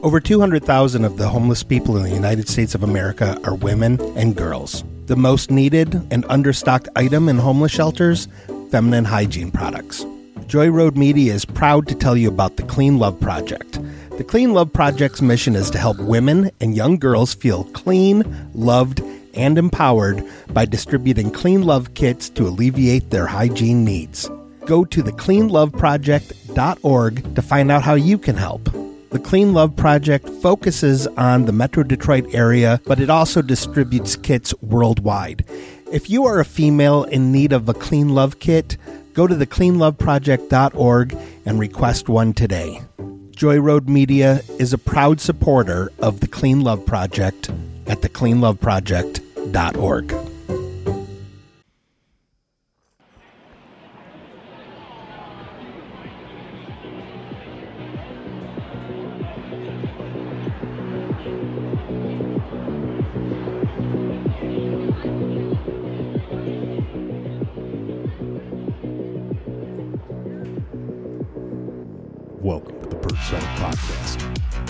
Over 200,000 of the homeless people in the United States of America are women and girls. The most needed and understocked item in homeless shelters? Feminine hygiene products. Joy Road Media is proud to tell you about the Clean Love Project. The Clean Love Project's mission is to help women and young girls feel clean, loved, and empowered by distributing Clean Love kits to alleviate their hygiene needs. Go to thecleanloveproject.org to find out how you can help. The Clean Love Project focuses on the Metro Detroit area, but it also distributes kits worldwide. If you are a female in need of a Clean Love kit, go to thecleanloveproject.org and request one today. Joy Road Media is a proud supporter of the Clean Love Project at thecleanloveproject.org. Welcome to the Bert Selleck Podcast.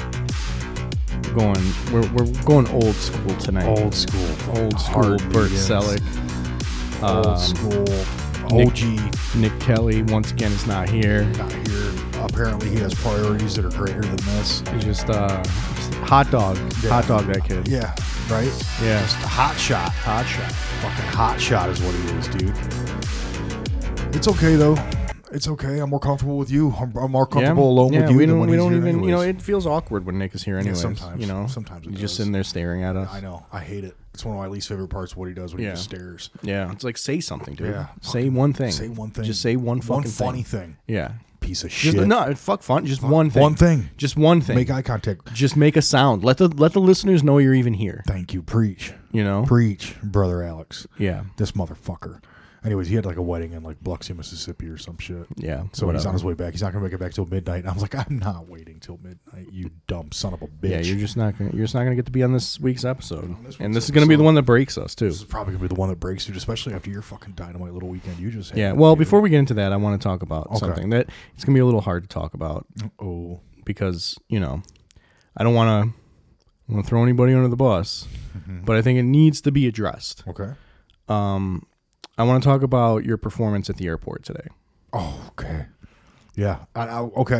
We're going old school tonight. Old school Bert Selleck. Old school. OG. Nick Kelly once again is not here. Not here. Apparently he has priorities that are greater than this. He's just hot dog. Yeah. Hot dog that kid. Yeah, right? Yeah. Just a hot shot. Hot shot. Fucking hot shot is what he is, dude. It's okay though. It's okay. I'm more comfortable with you. I'm more comfortable alone with you than when he's here even. You know, anyways. it feels awkward when Nick is here anyways. Sometimes. You know, Sometimes it he's does. just sitting there staring at us. I know. I hate it. It's one of my least favorite parts of what he does when he just stares. Yeah, it's like say something, dude. Yeah. Say one thing. Say one thing. Just say one fucking funny thing. Yeah. Piece of Just, shit. no, fuck fun. Just one thing. One thing. Just one thing. Make eye contact. Just make a sound. Let the listeners know you're even here. Thank you. Preach. You know? Preach, brother Alex. Yeah. This motherfucker. Anyways, he had like a wedding in like Biloxi, Mississippi or some shit. Yeah. So whatever. he's on his way back. He's not gonna make it back till midnight. And I was like, I'm not waiting till midnight, you dumb son of a bitch. Yeah, you're just not gonna get to be on this week's episode. This And week's this is gonna be the episode. one that breaks us too. This is probably gonna be the one that breaks you, especially after your fucking dynamite little weekend. You just had. Yeah. Well, before we get into that, I want to talk about Okay. something that it's gonna be a little hard to talk about Oh. because I don't want to throw anybody under the bus, but I think it needs to be addressed. Okay. I want to talk about your performance at the airport today. Oh, okay. Yeah. Okay.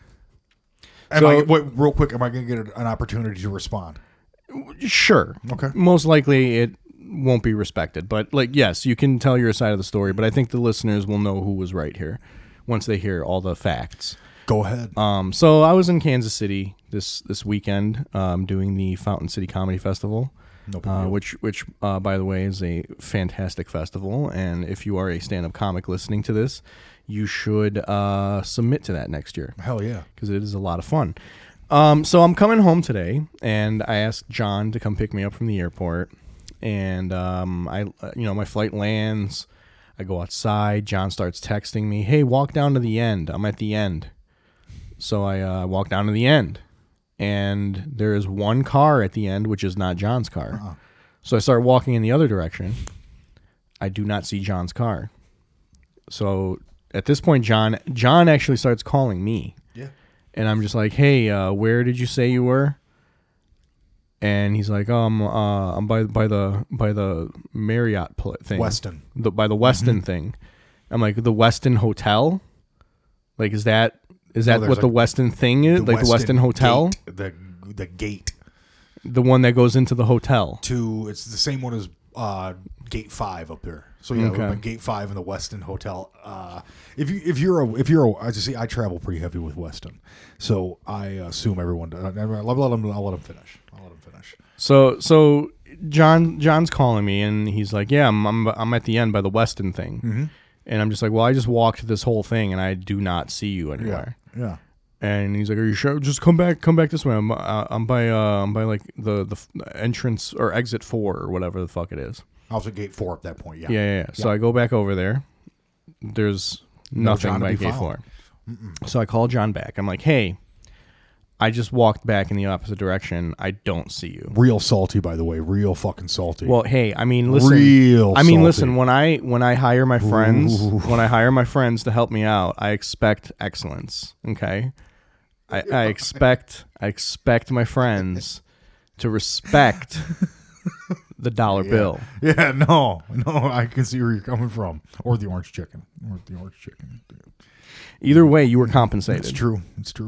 Real quick, am I gonna get an opportunity to respond? Sure. Okay. Most likely it won't be respected, but yes, you can tell your side of the story, but I think the listeners will know who was right here once they hear all the facts. Go ahead. So I was in Kansas City this weekend doing the Fountain City Comedy Festival, No big deal. which by the way is a fantastic festival, and if you are a stand-up comic listening to this, you should submit to that next year. Hell yeah. Because it is a lot of fun. So I'm coming home today, and I asked John to come pick me up from the airport. And my flight lands. I go outside. John starts texting me, "Hey, walk down to the end. I'm at the end." So I walk down to the end, and there is one car at the end, which is not John's car. Uh-uh. So I start walking in the other direction. I do not see John's car. So at this point, John actually starts calling me. Yeah. And I'm just like, "Hey, where did you say you were?" And he's like, I'm by the Marriott thing. Weston. By the Weston thing. I'm like, the Weston Hotel? Like, is that there's what the Weston thing is? Like the Weston Hotel? Gate, the gate The one that goes into the hotel. it's the same one as Gate 5 up there. So yeah, Okay. Gate 5 in the Weston Hotel. If I travel pretty heavy with Weston, so I assume everyone. I'll let him finish. So John's calling me and he's like, "Yeah, I'm at the end by the Weston thing." Mm-hmm. And I'm just like, "Well, I just walked this whole thing and I do not see you anywhere." Yeah. And he's like, "Are you sure? Just come back this way. I'm by like the entrance or exit 4 or whatever the fuck it is." I was at Gate 4 at that point. Yeah. Yeah. So I go back over there. There's nothing John to by be Gate found. 4. So I call John back. I'm like, "Hey, I just walked back in the opposite direction. I don't see you." Real salty, by the way. Real fucking salty. Well, hey, I mean, listen. Real Listen. salty. When I hire my friends, Ooh. when I hire my friends to help me out, I expect excellence. Okay. I expect my friends to respect the dollar bill. Yeah, no, I can see where you're coming from. Or the orange chicken. Either way, you were compensated. It's true.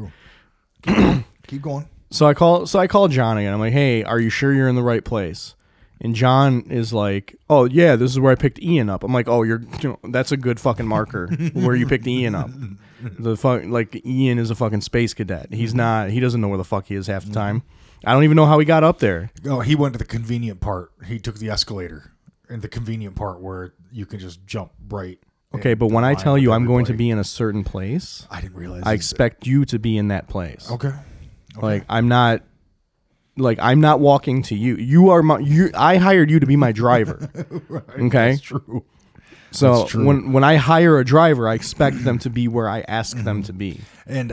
Keep going. So I call John again. I'm like, hey, are you sure you're in the right place? And John is like, oh yeah, this is where I picked Ian up. I'm like, oh, that's a good fucking marker where you picked Ian up. Like Ian is a fucking space cadet. He doesn't know where the fuck he is half the time. I don't even know how he got up there. Oh, he went to the convenient part. He took the escalator in the convenient part where you can just jump right. Okay, but when I tell you I'm going to be in a certain place, I didn't realize. I expect you to be in that place. Okay. Like I'm not walking to you. I hired you to be my driver. Right, okay, that's true. So That's true. when I hire a driver, I expect them to be where I ask them to be. And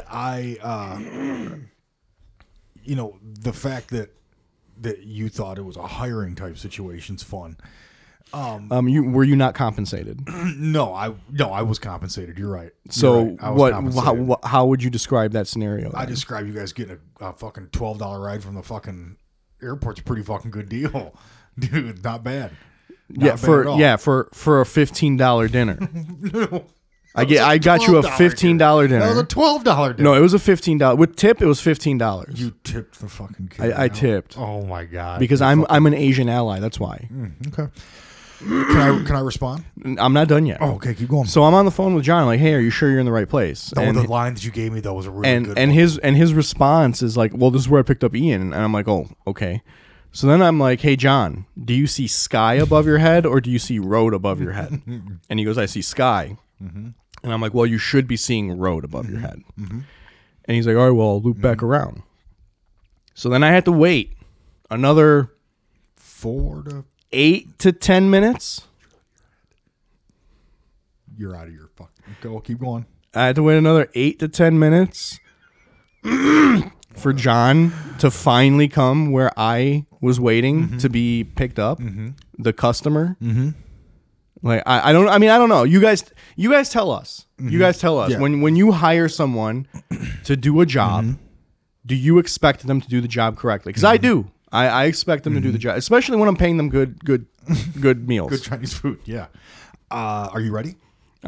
the fact that you thought it was a hiring type situation's fun. Were you not compensated? No, I was compensated. You're right. So You're right. I was compensated. how would you describe that scenario? I describe you guys getting a fucking $12 ride from the fucking airport's a pretty fucking good deal, dude. Not bad. Not bad at all. for a $15 dinner. No, I got you a $15 dinner. That was a $12 dinner. No, it was a $15 with tip. It was $15. You tipped the fucking kid. I tipped. Oh my god! Because I'm an Asian ally. That's why. Okay. Can I respond? I'm not done yet. Oh, okay. Keep going. So I'm on the phone with John. I'm like, hey, are you sure you're in the right place? The line that you gave me though was a really good and one. his response is like, well, this is where I picked up Ian, and I'm like, oh, okay. So then I'm like, hey, John, do you see sky above your head or do you see road above your head? And he goes, I see sky. And I'm like, well, you should be seeing road above your head. And he's like, all right, well, I'll loop back around. So then I had to wait another 8 to 10 minutes. You're out of your fucking. Go. Keep going. I had to wait another 8 to 10 minutes for John to finally come where I was waiting to be picked up. The customer. Like I don't know. You guys tell us. You guys tell us. Yeah. When you hire someone to do a job, do you expect them to do the job correctly? Because I do. I expect them to do the job, especially when I'm paying them good meals. Good Chinese food. Yeah. Are you ready?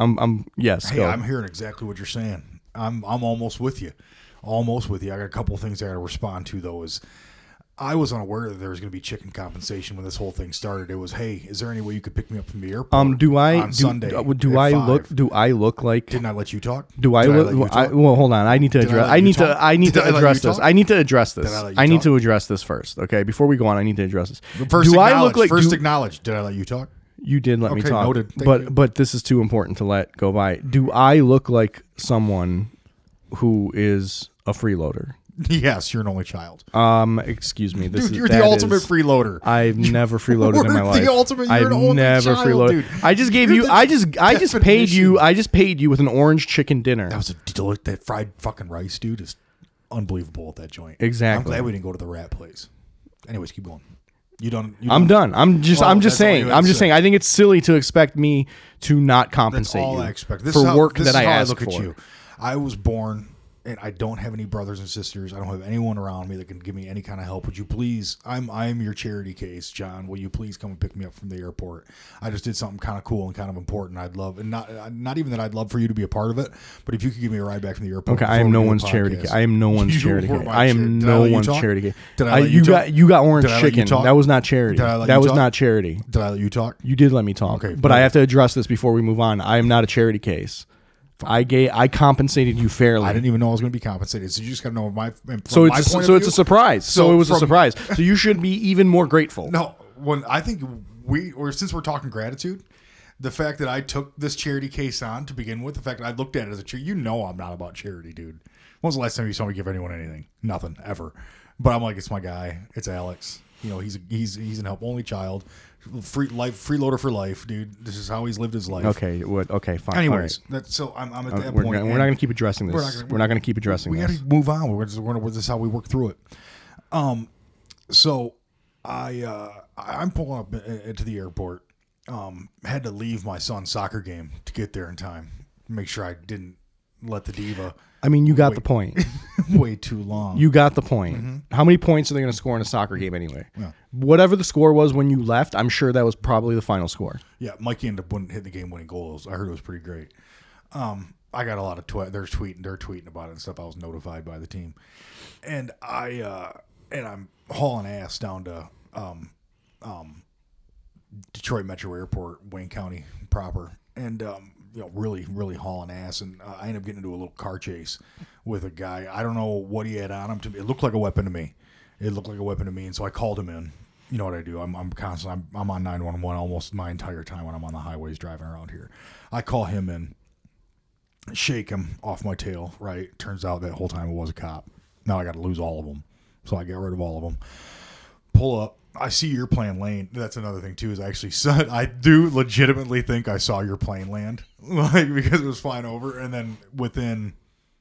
Yes. Hey, go. I'm hearing exactly what you're saying. I'm almost with you. Almost with you. I got a couple of things I got to respond to though. Is I was unaware that there was going to be chicken compensation when this whole thing started. It was, hey, is there any way you could pick me up from the airport? on Sunday? Do I look like? Didn't I let you talk? Do I look? Well, hold on. I need to address. I need to address this. I need to address this. I need to address this first. Okay, before we go on, I need to address this. First, acknowledge. Did I let you talk? You did let me talk. Noted. Thank you. But this is too important to let go by. Do I look like someone who is a freeloader? Yes, you're an only child. Excuse me. Dude, you're the ultimate freeloader. I've never freeloaded in my life. The ultimate. You're I've an only never child, freeloaded. dude. I just gave you. I just paid you. I just paid you with an orange chicken dinner. That was that fried fucking rice, dude, is unbelievable at that joint. Exactly. I'm glad we didn't go to the rat place. Anyways, keep going. I'm done. I'm just saying. I think it's silly to expect me to not compensate That's all you I expect. for work that I asked look for. at you. I was born, and I don't have any brothers and sisters. I don't have anyone around me that can give me any kind of help. Would you please? I'm your charity case, John. Will you please come and pick me up from the airport? I just did something kind of cool and kind of important. I'd love, and not even that I'd love for you to be a part of it, but if you could give me a ride back from the airport. Okay, I am no one's charity case. I am no one's charity case. I am no one's charity case. Did I let you talk? You got orange Did I let you chicken. talk? That was not charity. Did I let That you was talk? not charity. Did I let you talk? You did let me talk. Okay, but I have to address this before we move on. I am not a charity case. I compensated you fairly. I didn't even know I was going to be compensated. So you just got to know it's a surprise. So it was a surprise. So you should be even more grateful. No, I think since we're talking gratitude, the fact that I took this charity case on to begin with, the fact that I looked at it as a charity, I'm not about charity, dude. When was the last time you saw me give anyone anything? Nothing, ever. But I'm like, it's my guy. It's Alex. He's an help only child. Freeloader for life, dude. This is how he's lived his life. Okay, okay, fine. Anyways, I'm at that point. We're not going to keep addressing this. We're not going to keep addressing this. We got to move on. This is how we work through it. So I'm pulling up into the airport. Had to leave my son's soccer game to get there in time. Make sure I didn't let the diva I mean, you got the point. way too long. You got the point. How many points are they going to score in a soccer game anyway? Yeah. Whatever the score was when you left, I'm sure that was probably the final score. Yeah, Mikey ended up hitting the game-winning goals. I heard it was pretty great. I got a lot of they're tweeting about it and stuff. I was notified by the team, and I'm hauling ass down to Detroit Metro Airport, Wayne County proper, and really, really hauling ass. And I ended up getting into a little car chase with a guy. I don't know what he had on him. It looked like a weapon to me. And so I called him in. You know what I do? I'm constantly I'm on 911 almost my entire time when I'm on the highways driving around here. I call him in, shake him off my tail. Right? Turns out that whole time it was a cop. Now I got to lose all of them. So I get rid of all of them. Pull up. I see your plane land. That's another thing too. Is I do legitimately think I saw your plane land, like because it was flying over, and then within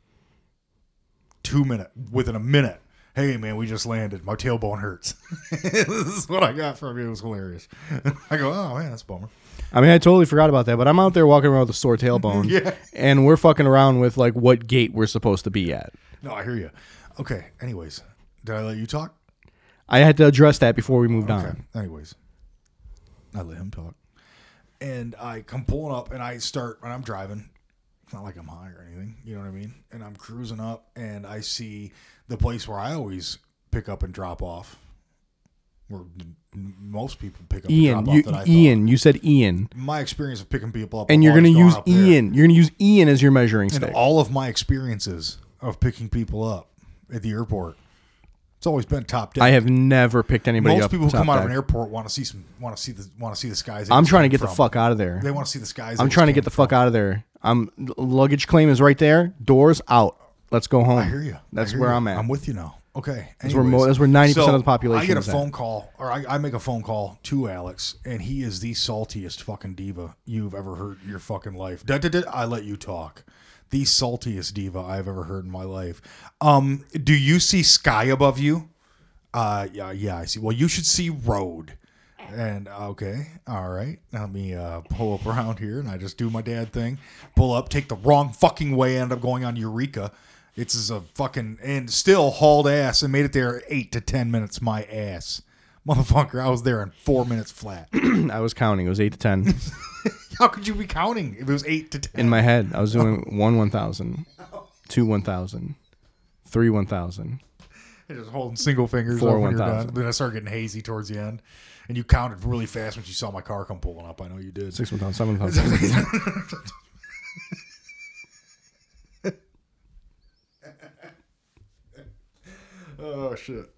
a minute, hey man, we just landed. My tailbone hurts. This is what I got from you. It was hilarious. I go, oh man, that's a bummer. I mean, I totally forgot about that, but I'm out there walking around with a sore tailbone, Yeah. and we're fucking around with like what gate we're supposed to be at. No, I hear you. Okay. Anyways, did I let you talk? I had to address that before we moved Okay. on. Anyways, I let him talk. And I come pulling up and I'm driving. It's not like I'm high or anything. You know what I mean? And I'm cruising up and I see the place where I always pick up and drop off. Where most people pick up and drop off that I thought. You said Ian. My experience of picking people up. And you're going to use Ian. You're going to use Ian as your measuring And stick. all of my experiences of picking people up at the airport, it's always been top deck. I have never picked anybody up. Most people who top come out of deck. an airport want to see the skies. I'm trying to get the fuck out of there. They want to see the skies. I'm trying to get the fuck out of there. Luggage claim is right there. Doors out. Let's go home. I hear you. That's where I'm at. I'm with you now. Okay. That's where 90% of the population I get a is at. phone call, or I make a phone call to Alex, and he is the saltiest fucking diva you've ever heard in your fucking life. I let you talk. The saltiest diva I've ever heard in my life. Do you see sky above you? Yeah, I see. Well, you should see road. And okay, all right. Let me pull up around here, and I just do my dad thing. Pull up, take the wrong fucking way, end up going on Eureka. It's a fucking and still hauled ass and made it there 8 to 10 minutes. My ass, motherfucker! I was there in 4 minutes flat. I was counting. It was 8 to 10 How could you be counting if it was 8 to 10? in my head. I was doing 1,000, 2 1,000, 3 1,000. Just holding single fingers 4 up when you're 1,000. done. Then I started getting hazy towards the end, and you counted really fast when you saw my car come pulling up. I know you did. 6 1,000, 7 1,000. Oh shit.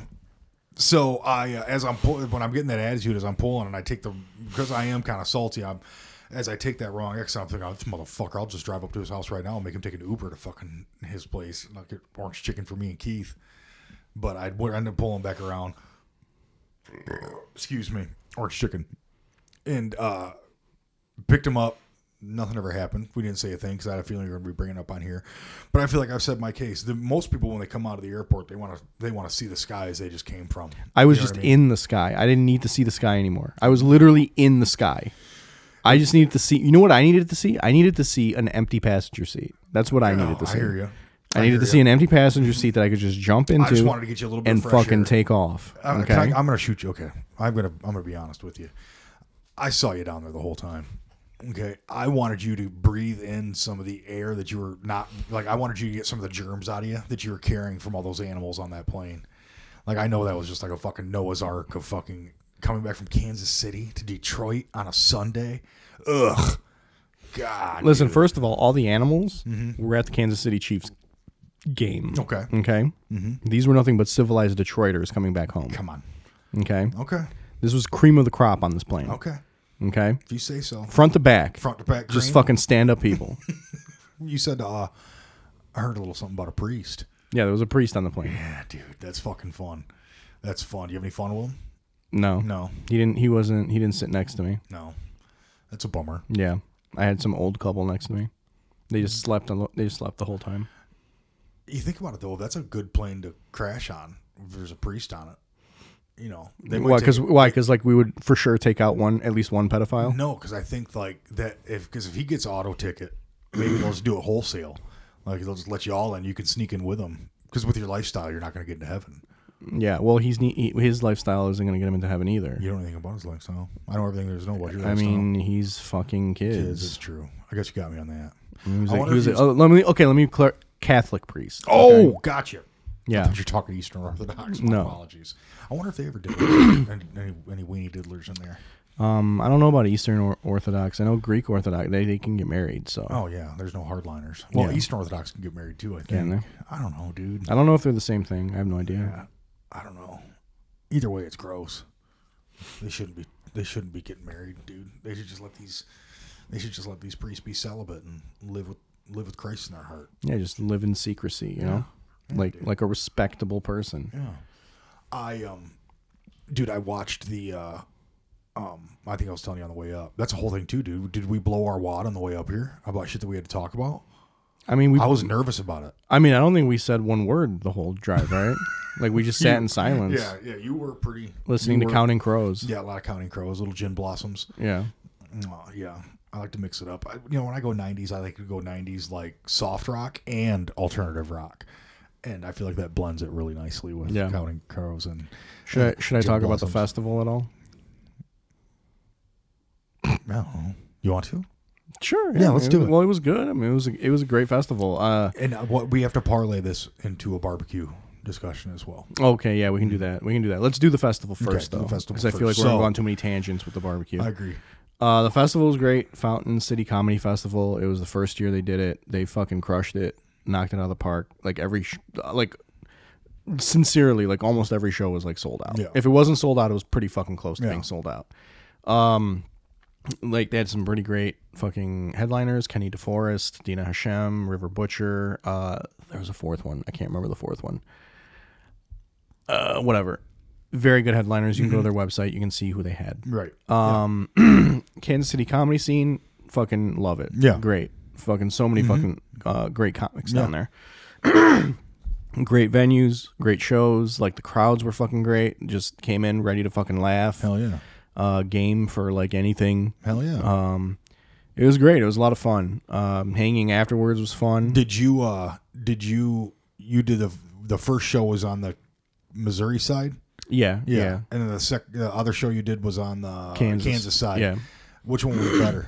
So I, when I'm getting that attitude as I'm pulling, and I take because I am kind of salty. As I take that wrong exit, I'm thinking, oh, this motherfucker, I'll just drive up to his house right now and make him take an Uber to fucking his place, and I'll get orange chicken for me and Keith. But I'd end up pulling back around. Excuse me, orange chicken, and picked him up. Nothing ever happened. We didn't say a thing because I had a feeling you're going to be bringing it up on here. But I feel like I've said my case. Most people, when they come out of the airport, they want to see the skies they just came from. I was You know just what I mean? in the sky. I didn't need to see the sky anymore. I was literally in the sky. I just needed to see. You know what I needed to see? I needed to see an empty passenger seat. That's what I needed to see. I hear you. I needed to see an empty passenger seat that I could just jump into. I just wanted to get you a little bit and fresh fucking air. take off. Okay. I'm going to shoot you. Okay. I'm going to be honest with you. I saw you down there the whole time. Okay. I wanted you to breathe in some of the air that you were not like. I wanted you to get some of the germs out of you that you were carrying from all those animals on that plane. Like, I know that was just like a fucking Noah's Ark of fucking coming back from Kansas City to Detroit on a Sunday. Ugh. God. Listen, dude. first of all the animals were at the Kansas City Chiefs game. Okay. Okay. These were nothing but civilized Detroiters coming back home. Come on. Okay. Okay. This was cream of the crop on this plane. Okay. Okay. If you say so. Front to back. Front to back. Just cream. fucking stand up people. You said, I heard a little something about a priest. Yeah, there was a priest on the plane. Yeah, dude, that's fucking fun. That's fun. Do you have any fun with him? No. No. He didn't sit next to me. No. That's a bummer. Yeah. I had some old couple next to me. They just slept the whole time. You think about it, though, that's a good plane to crash on if there's a priest on it. You know. They might Why? Because like we would for sure take out at least one pedophile. No, because I think like that if he gets auto ticket, maybe they'll just do it wholesale. Like they'll just let you all in. You can sneak in with them because with your lifestyle, you're not going to get into heaven. Yeah, well, his lifestyle isn't going to get him into heaven either. You don't know anything about his lifestyle. I know everything there's no about your lifestyle. I mean, he's fucking kids. It's true. I guess you got me on that. Let me Catholic priest. Oh, okay? gotcha. Yeah. I thought you're talking Eastern Orthodox. No. Apologies. I wonder if they ever did any weenie diddlers in there. I don't know about Eastern Orthodox. I know Greek Orthodox. They can get married. So. Oh yeah, there's no hardliners. Well, Yeah. Eastern Orthodox can get married too. I think. Can they? I don't know, dude. I don't know if they're the same thing. I have no idea. Yeah, I don't know. Either way, it's gross. They shouldn't be. They shouldn't be getting married, dude. They should just let these. They should just let these priests be celibate and live with Christ in their heart. Yeah, just live in secrecy. You know, like a respectable person. Yeah. Dude, I watched the. I think I was telling you on the way up. That's a whole thing too, dude. Did we blow our wad on the way up here about shit that we had to talk about? I mean, I was nervous about it. I mean, I don't think we said one word the whole drive, right? Like we just sat in silence. Yeah. You were pretty listening to Counting Crows. Yeah, a lot of Counting Crows, little gin blossoms. Yeah. Yeah. I like to mix it up. When I go 90s, I like to go 90s like soft rock and alternative rock. And I feel like that blends it really nicely with Counting Crows and Should I talk blossoms. about the festival at all? No. You want to? Sure. Yeah, let's do it. Well, it was good. I mean, it was a great festival. And what we have to parlay this into a barbecue discussion as well. Okay, yeah, we can do that. Let's do the festival first, do the though, festival because I feel like first. we're So- going too many tangents with the barbecue. I agree. The festival was great. Fountain City Comedy Festival. It was the first year they did it. They fucking crushed it. Knocked it out of the park. Like sincerely, like almost every show was like sold out. Yeah. If it wasn't sold out, it was pretty fucking close to Yeah. being sold out. Like they had some pretty great fucking headliners: Kenny DeForest, Dina Hashem, River Butcher. There was a fourth one. I can't remember the fourth one. Whatever. Very good headliners. You can go to their website. You can see who they had. Right. Kansas City comedy scene. Fucking love it. Yeah. Great. Fucking so many fucking great comics down there. Great venues, great shows. Like the crowds were fucking great. Just came in ready to fucking laugh. Hell yeah. Game for like anything. Hell yeah. It was great. It was a lot of fun. Hanging afterwards was fun. Did you did the first show was on the Missouri side? Yeah. And then the other show you did was on the Kansas side. Yeah. Which one was better?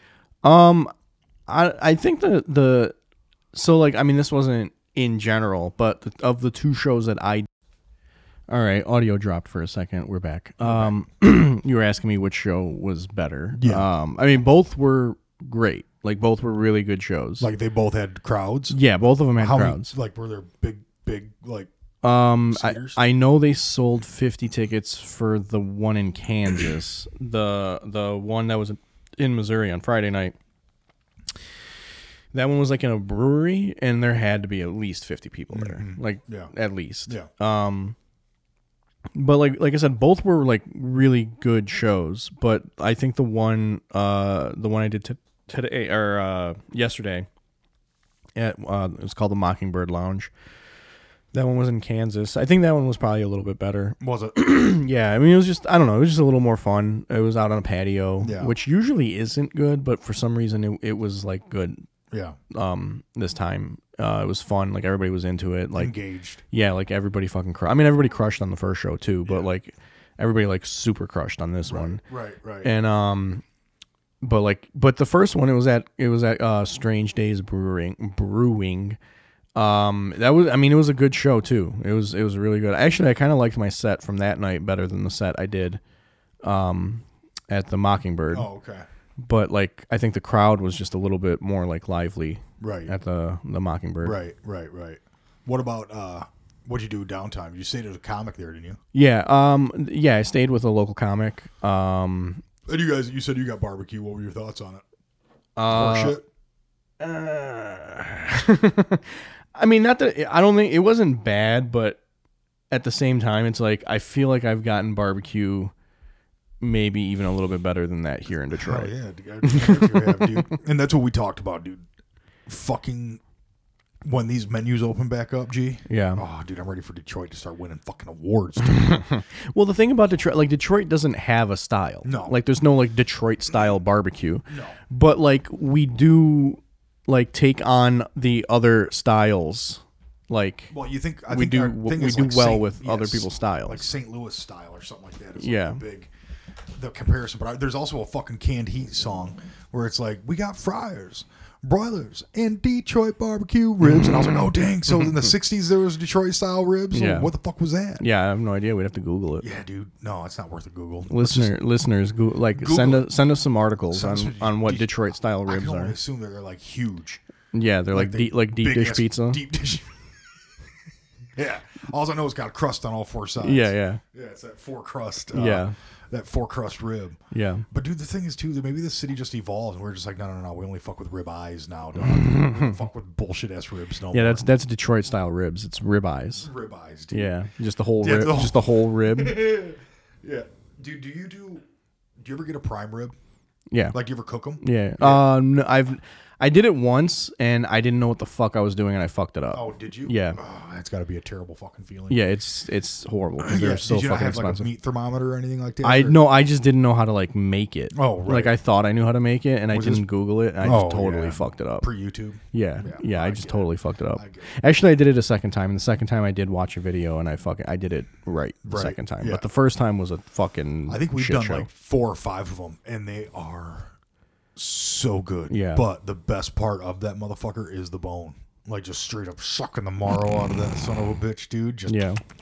I think so like, I mean, this wasn't in general, but of the two shows that all right, audio dropped for a second. We're back. You were asking me which show was better. Yeah. I mean, both were great. Like both were really good shows. Like they both had crowds? Yeah, both of them had crowds. Many, like were there big like seaters? I know they sold 50 tickets for the one in Kansas. The one that was in Missouri on Friday night. That one was like in a brewery, and there had to be at least 50 people there. Like at least. Yeah. But like I said, both were like really good shows. But I think the one I did today or yesterday at it was called the Mockingbird Lounge. That one was in Kansas. I think that one was probably a little bit better. Was it? Yeah, I mean, it was just, I don't know, it was just a little more fun. It was out on a patio, which usually isn't good, but for some reason it was like good. Yeah. This time it was fun. Like everybody was into it. Like engaged. Yeah, like everybody fucking crushed. I mean, everybody crushed on the first show too, but like everybody like super crushed on this one. Right. And but the first one it was at Strange Days Brewing. That was, I mean, it was a good show too. It was really good. Actually, I kind of liked my set from that night better than the set I did at the Mockingbird. Oh, okay. But like I think the crowd was just a little bit more like lively at the Mockingbird. Right. What about what'd you do downtime? You stayed at a comic there, didn't you? Yeah. I stayed with a local comic. And you said you got barbecue. What were your thoughts on it? Horseshit? I mean, not that I don't think it wasn't bad, but at the same time, it's like I feel like I've gotten barbecue maybe even a little bit better than that here in Detroit. Oh, yeah, dude. And that's what we talked about, dude. Fucking when these menus open back up, G. Yeah. Oh, dude, I'm ready for Detroit to start winning fucking awards, dude. Well, the thing about Detroit, like Detroit doesn't have a style. No. Like there's no like Detroit style barbecue. No. But like we do. like take on the other styles. Like Well, you think we do with other people's styles, like St. Louis style or something like that. Is Yeah. like the comparison. But there's also a fucking Canned Heat song where it's like, we got fryers, broilers, and Detroit barbecue ribs. And I was like, oh dang! So in the '60s there was Detroit style ribs. Yeah. What the fuck was that? Yeah, I have no idea. We'd have to Google it. Yeah, dude. No, it's not worth a Google. Listeners, send us some articles on what Detroit style I ribs can only are. assume they're like huge. Yeah, they're like deep dish pizza. Deep dish. Yeah. All I know is got a crust on all four sides. Yeah. Yeah, it's that four crust. Yeah. That four crust rib. Yeah. But dude, the thing is too that maybe the city just evolved and we're just like, no, we only fuck with rib eyes now. Dog. We don't fuck with bullshit ass ribs no Yeah, more. that's Detroit style ribs. It's rib eyes. Rib eyes, dude. Yeah, just the whole Yeah, rib. Just the whole rib. Yeah. Dude, do you ever get a prime rib? Yeah. Like you ever cook them? Yeah. No, I did it once and I didn't know what the fuck I was doing and I fucked it up. Oh, did you? Yeah. Oh, that's got to be a terrible fucking feeling. Yeah, it's horrible because Yeah. they're so Did you not fucking have like expensive. a meat thermometer or anything like that? I just didn't know how to like make it. Oh, right. Like I thought I knew how to make it and Was I this- didn't Google it. And I just totally fucked it up. Pre-YouTube. Yeah, Yeah, I I just get totally fucked it up. I get it. Actually, I did it a second time, and the second time I did watch a video, and I did it right the Right, second time. yeah. But the first time was a fucking I think we've shit done show. like 4 or 5 of them, and they are so good. Yeah. But the best part of that motherfucker is the bone. Like just straight up sucking the marrow out of that son of a bitch, dude. Just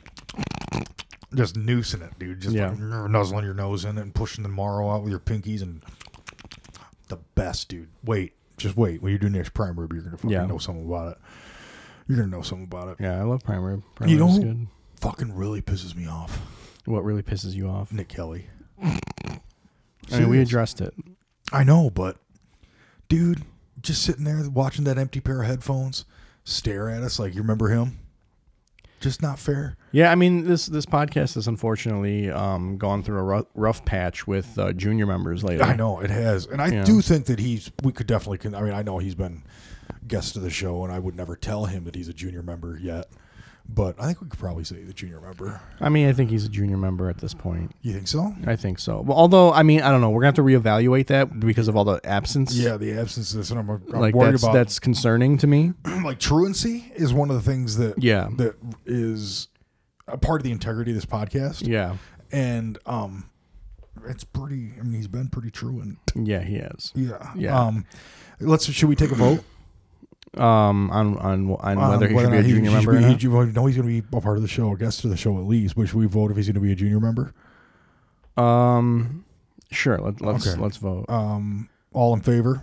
noosing it, dude. Just Yeah. like nuzzling your nose in it and pushing the marrow out with your pinkies, and the best, dude. Just wait. When you do next prime rib, you're gonna fucking know something about it. You're gonna know something about it. Yeah, I love prime rib. Prime You rib's know, good. fucking really pisses me off. What really pisses you off? Nick Kelly. I mean, we Serious. addressed it. I know, but dude, just sitting there watching that empty pair of headphones stare at us like, you remember him? Just not fair. Yeah, I mean, this podcast has unfortunately gone through a rough patch with junior members lately. I know it has, and I do think that we could definitely. I mean, I know he's been guest of the show, and I would never tell him that he's a junior member yet. But I think we could probably say the junior member. I mean, I think he's a junior member at this point. You think so? I think so. Well, although, I mean, I don't know. We're going to have to reevaluate that because of all the absence. Yeah, the absence of this, and I'm Like, worried about. that's concerning to me. Like truancy is one of the things that Yeah. is a part of the integrity of this podcast. Yeah. And it's pretty. I mean, he's been pretty truant. Yeah, he is. Yeah. Yeah. Should we take a vote? On whether he should be a junior member or not? He's going to be a part of the show, a guest of the show at least. But should we vote if he's going to be a junior member? Sure. Let's vote. All in favor?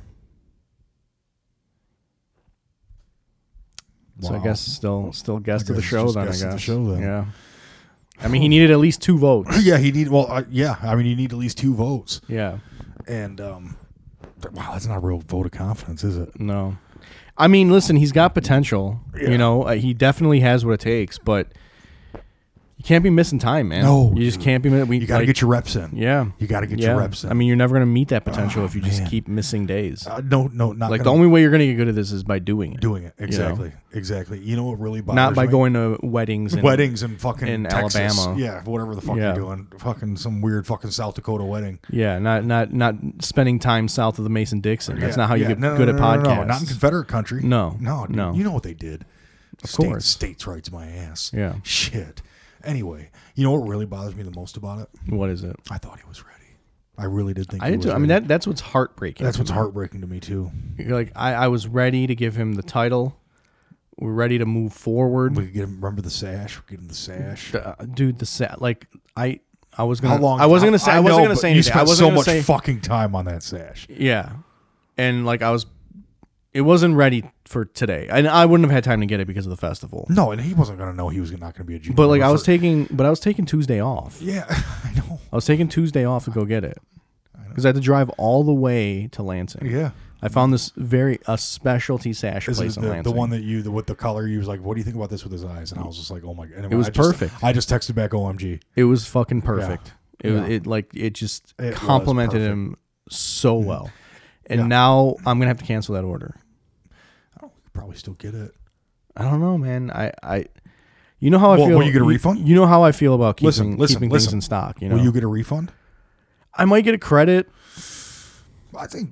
So I Wow. guess still guest of the guess show just then. I guest guess. of the show then. Yeah. I mean, he needed at least 2 votes. Yeah, he need. Well, yeah. I mean, you need at least 2 votes. Yeah. And wow, that's not a real vote of confidence, is it? No. I mean, listen, he's got potential. Yeah. You know, he definitely has what it takes, but you can't be missing time, man. No, you just dude. can't be. You got to get your reps in. Yeah. You got to get your reps in. I mean, you're never going to meet that potential if you just man. keep missing days. No, not Like, the gonna- only way you're going to get good at this is by doing it. doing it. Exactly. know? Exactly. You know what really bothers Not by me? going to weddings and fucking in Texas. Alabama. Yeah, whatever the fuck Yeah. you're doing. Fucking some weird fucking South Dakota wedding. Yeah, not spending time south of the Mason-Dixon. That's not how you get No, good at podcasts. No, not in Confederate country. No, No, dude. no. You know what they did. Of course. States' rights my ass. Yeah. Shit. Anyway, you know what really bothers me the most about it? What is it? I thought he was ready. I really did think I he did was too. I mean, ready. that's what's heartbreaking. That's to what's me. heartbreaking to me, too. Like, I was ready to give him the title. We're ready to move forward. We could get him, remember the sash? Get him the sash. Dude, like, I was gonna. How long? I wasn't gonna say. I wasn't gonna say You anything. I spent wasn't so gonna much say. fucking time on that sash. Yeah, and like it wasn't ready for today, and I wouldn't have had time to get it because of the festival. No, and he wasn't going to know he was not going to be a junior. But like, member I was for- taking Tuesday off. Yeah, I know. I was taking Tuesday off to go get it because I had to drive all the way to Lansing. Yeah. I found this a specialty sash Is place it in the Lansing. one that with the color, you was like, what do you think about this with his eyes? And I was just like, oh my god. It was perfect. I just texted back OMG. It was fucking perfect. Yeah. It just It was complimented perfect. him so well. And Yeah. now I'm gonna have to cancel that order. Oh, we could probably still get it. I don't know, man. I you know how I Well, feel. will you get a refund? You know how I feel about Listen, keeping things in stock. You know, Will you get a refund? I might get a credit. I think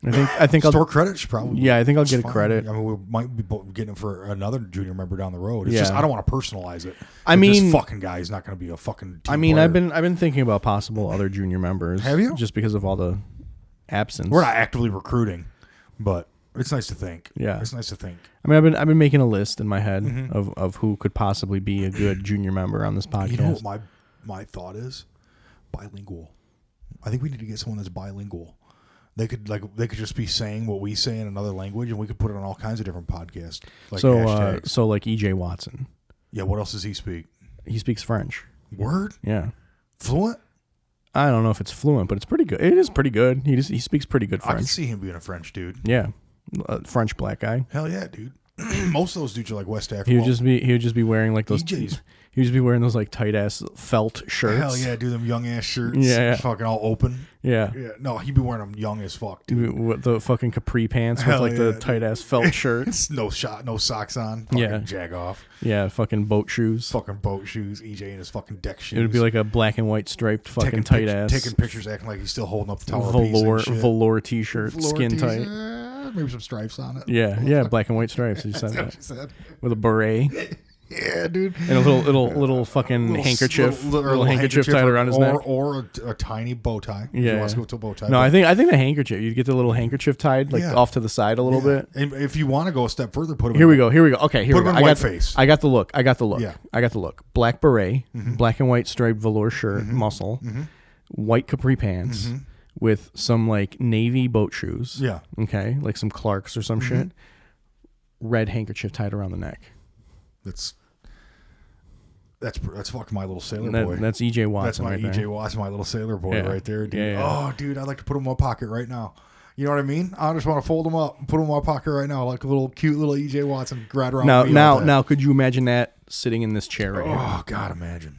I think I'll Store credit should probably. Yeah, I think I'll it's get a fine. credit. I mean, we might be getting it for another junior member down the road. It's Yeah. just I don't want to personalize it. I If mean- this fucking guy is not going to be a fucking. Team I've player. been thinking about possible other junior members. Have you? Just because of all the absence. We're not actively recruiting, but it's nice to think. Yeah. it's nice to think. I mean, I've been making a list in my head of who could possibly be a good junior member on this podcast. You know what my thought is? Bilingual. I think we need to get someone that's bilingual. They could just be saying what we say in another language, and we could put it on all kinds of different podcasts. Like hashtags. So like EJ Watson, Yeah, what else does he speak? he speaks French. Word? Yeah, Fluent? I don't know if it's fluent, but it's pretty good. It is pretty good. He speaks pretty good I can French. see him being a French dude. Yeah, French black guy. Hell yeah, dude. Most of those dudes are like West Africa. He would just be wearing like those. EJ's. He would just be wearing those like tight ass felt shirts. Hell yeah, do them young ass shirts. Yeah. Fucking all open. Yeah. Yeah. No, he'd be wearing them young as fuck, dude. With the fucking capri pants Hell with like yeah, the tight ass felt shirts. No socks on. Fucking Yeah. Jag off. Yeah, fucking boat shoes. Fucking boat shoes. EJ in his fucking deck shoes. It would be like a black and white striped fucking taking tight ass taking pictures, acting like he's still holding up the tower piece and shit. velour t-shirt, Velour skin tees, tight. maybe some stripes on it. Yeah, black and white stripes. You said That's what that she said. with a beret Yeah, dude. and a little fucking handkerchief, little handkerchief tied around his neck. Or a tiny bow tie. If Yeah. he wants to go to a bow tie. No, But- I think the handkerchief. You get the little handkerchief tied like Yeah. off to the side a little bit. And if you want to go a step further, put him Here we go. Okay, here Put we him go. in I white got face. I got the look. Yeah. I got the look. Black beret, black and white striped velour shirt, muscle, white capri pants with some like navy boat shoes. Yeah. Okay, like some Clarks or some shit. Red handkerchief tied around the neck. That's fucking my little sailor boy. That's EJ That's Watson my right EJ there. Watson, my little sailor boy Yeah. right there, dude. Yeah. Oh, dude, I'd like to put him in my pocket right now. You know what I mean? I just want to fold him up and put him in my pocket right now, like a little cute little EJ Watson ride around. with me all day. Now, could you imagine that sitting in this chair right here? Oh God, imagine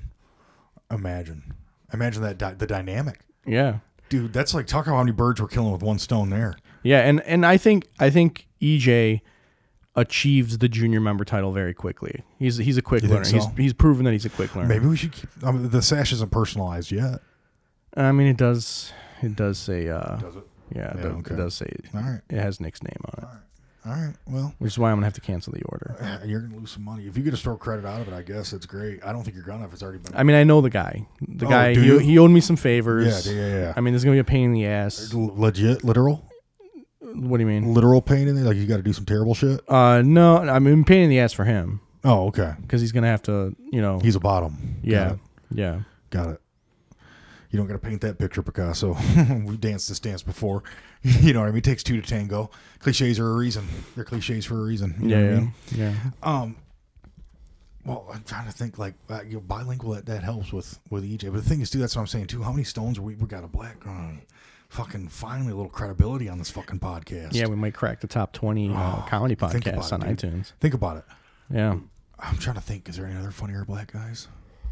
that the dynamic, Yeah, dude. That's like talk about how many birds we're killing with one stone there. yeah, and I think EJ achieves the junior member title very quickly. He's a quick You learner. think so? He's proven that he's a quick learner. Maybe we should keep. I mean, the sash isn't personalized yet. I mean, it does say. Does it? Yeah, Yeah, okay. it does say. All right. It has Nick's name on it, All right. Well, which is why I'm gonna have to cancel the order. you're gonna lose some money if you get a store credit out of it. I guess it's great. I don't think you're gonna if it's already been. I mean, I know the guy. The Oh, guy do you? he owed me some favors. Yeah. I mean, there's gonna be a pain in the ass. Legit, literal What do you mean? pain in there. Like you got to do some terrible shit. No, I mean pain in the ass for him Oh, okay. because he's gonna have to, He's a bottom. yeah, yeah. Got it. You don't got to paint that picture, Picasso. We've danced this dance before. You know what I mean? It takes two to tango. Cliches are a reason. They're cliches for a reason. You know what I mean? Yeah. Well, I'm trying to think like bilingual. That helps with EJ. But the thing is, too, that's what I'm saying too. How many stones we got a black? Fucking finally a little credibility on this fucking podcast. Yeah, we might crack the top 20 comedy think podcasts on about it, dude. iTunes. Think about it. Yeah. I'm trying to think. Is there any other funnier black guys?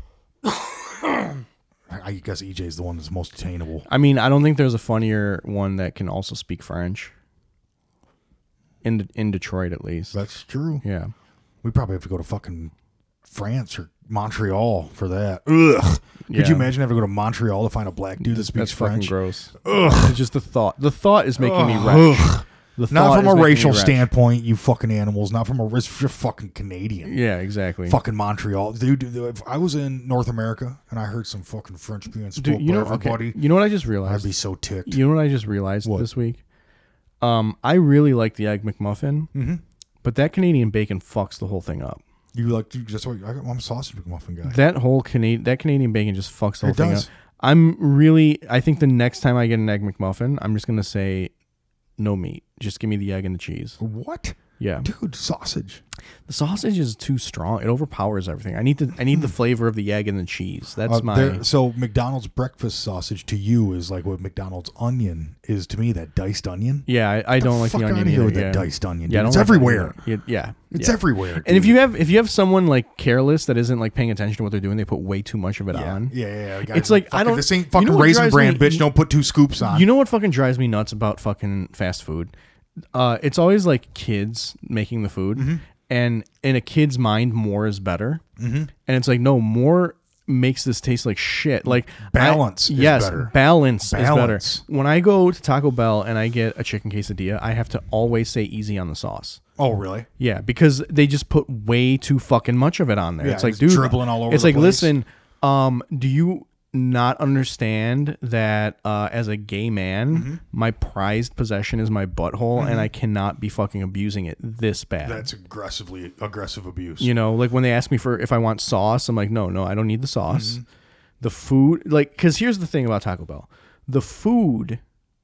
I guess EJ's the one that's most attainable. I mean, I don't think there's a funnier one that can also speak French. In Detroit, at least. That's true. Yeah. We probably have to go to fucking France or Montreal for that. Ugh. Could Yeah. you imagine having to go to Montreal to find a black dude that speaks That's French? fucking gross. Ugh. It's just the thought. The thought is making me Ugh. retch. The Not thought from is a making me racial retch. standpoint, you fucking animals. Not from a. It's just fucking Canadian. Yeah, exactly. Fucking Montreal, dude. If I was in North America and I heard some fucking French being spoke Dude, by everybody, you know what I just I'd realized? be so ticked. You know what I just realized What? this week? I really like the Egg McMuffin, but that Canadian bacon fucks the whole thing up. You like? That's what I'm a sausage McMuffin guy. That Canadian bacon just fucks the whole It thing does. up. I think the next time I get an Egg McMuffin, I'm just gonna say no meat. Just give me the egg and the cheese. What? Yeah. Dude, sausage. The sausage is too strong. It overpowers everything. I need the flavor of the egg and the cheese. That's So McDonald's breakfast sausage to you is like what McDonald's onion is to me. That diced onion. Yeah, I don't like fuck the onion outta here either. with that Yeah. diced onion, Yeah, I dude. don't It's like everywhere. onion. Yeah, It's yeah. everywhere. And dude. if you have someone like careless that isn't like paying attention to what they're doing, they put way too much of it on. Yeah. Guys, It's like, I fucking- don't- This ain't you fucking know what Raisin drives Bran, me- bitch. Don't put 2 scoops on. You know what fucking drives me nuts about fucking fast food? It's always like kids making the food, and in a kid's mind, more is better. And it's like, no, more makes this taste like shit. Like Balance is better. Balance is better. Balance. When I go to Taco Bell and I get a chicken quesadilla, I have to always say easy on the sauce. Oh, really? Yeah, because they just put way too fucking much of it on there. Yeah, it's like, it's dude, dribbling all over it's the like, place. listen, do you not understand that as a gay man, my prized possession is my butthole, and I cannot be fucking abusing it this bad. That's aggressive abuse. You know, like when they ask me for if I want sauce, I'm like, no, I don't need the sauce. The food, like, because here's the thing about Taco Bell. The food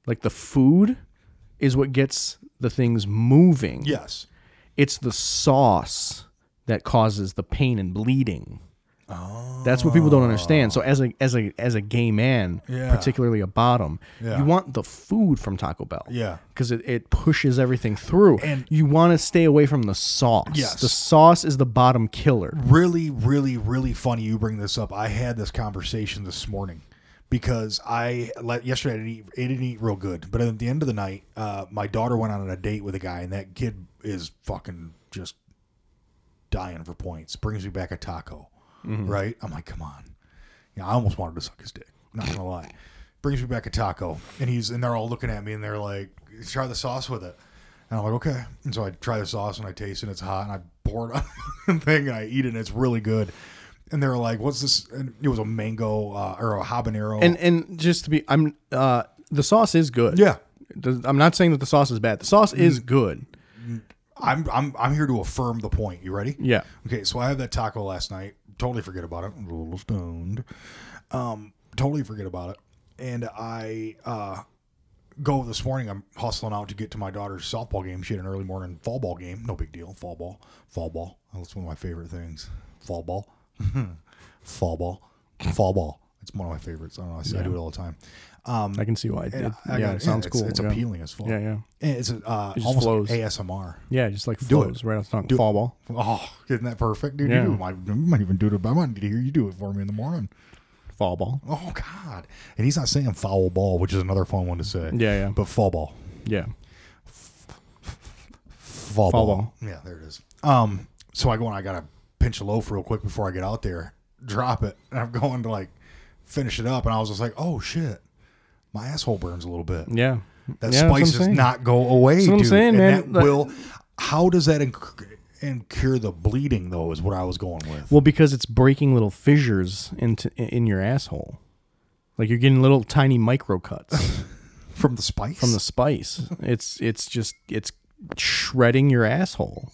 is what gets the things moving. Yes. It's the sauce that causes the pain and bleeding. Oh. That's what people don't understand. So as a gay man, Yeah. particularly a bottom, Yeah. you want the food from Taco Bell. Yeah. Because it pushes everything through. And you want to stay away from the sauce. Yes. The sauce is the bottom killer. Really, really, really funny you bring this up. I had this conversation this morning because yesterday I didn't eat real good. But at the end of the night, my daughter went on a date with a guy, and that kid is fucking just dying for points. Brings me back a taco. Right? I'm like, come on. I almost wanted to suck his dick. Not gonna lie. Brings me back a taco, and they're all looking at me, and they're like, try the sauce with it. And I'm like, okay. And so I try the sauce, and I taste it, and it's hot, and I pour it on the thing, and I eat it, and it's really good. And they're like, what's this? And it was a mango or a habanero. And just to be, the sauce is good. Yeah. I'm not saying that the sauce is bad. The sauce is good. I'm here to affirm the point. You ready? Yeah. Okay, so I had that taco last night. Totally forget about it. I'm a little stoned. Totally forget about it. And I go this morning. I'm hustling out to get to my daughter's softball game. She had an early morning fall ball game. No big deal. Fall ball. That's one of my favorite things. Fall ball. Fall ball. It's one of my favorites. I don't know. I do it all the time. I can see why. It sounds cool. It's appealing as fuck. Yeah, yeah. And it's almost flows. like ASMR. Yeah, just like Do flows it. right off the tongue. Do it. Fall ball. Oh, isn't that perfect, dude? Yeah. You might even do it. I might need to hear you do it for me in the morning. Fall ball. Oh God! And he's not saying foul ball, which is another fun one to say. Yeah, yeah. But fall ball. Yeah. Fall Fall ball. ball. Yeah, there it is. So I go and I gotta pinch a loaf real quick before I get out there, drop it, and I'm going to like finish it up, and I was just like, oh shit, my asshole burns a little bit. Yeah. That Yeah, that's what spice I'm does saying. not go away, That's what I'm dude. saying, And man. that will. How does that incur the bleeding though? Is what I was going with. Well, because it's breaking little fissures in your asshole. Like you're getting little tiny micro cuts From the spice. from the spice. It's shredding your asshole.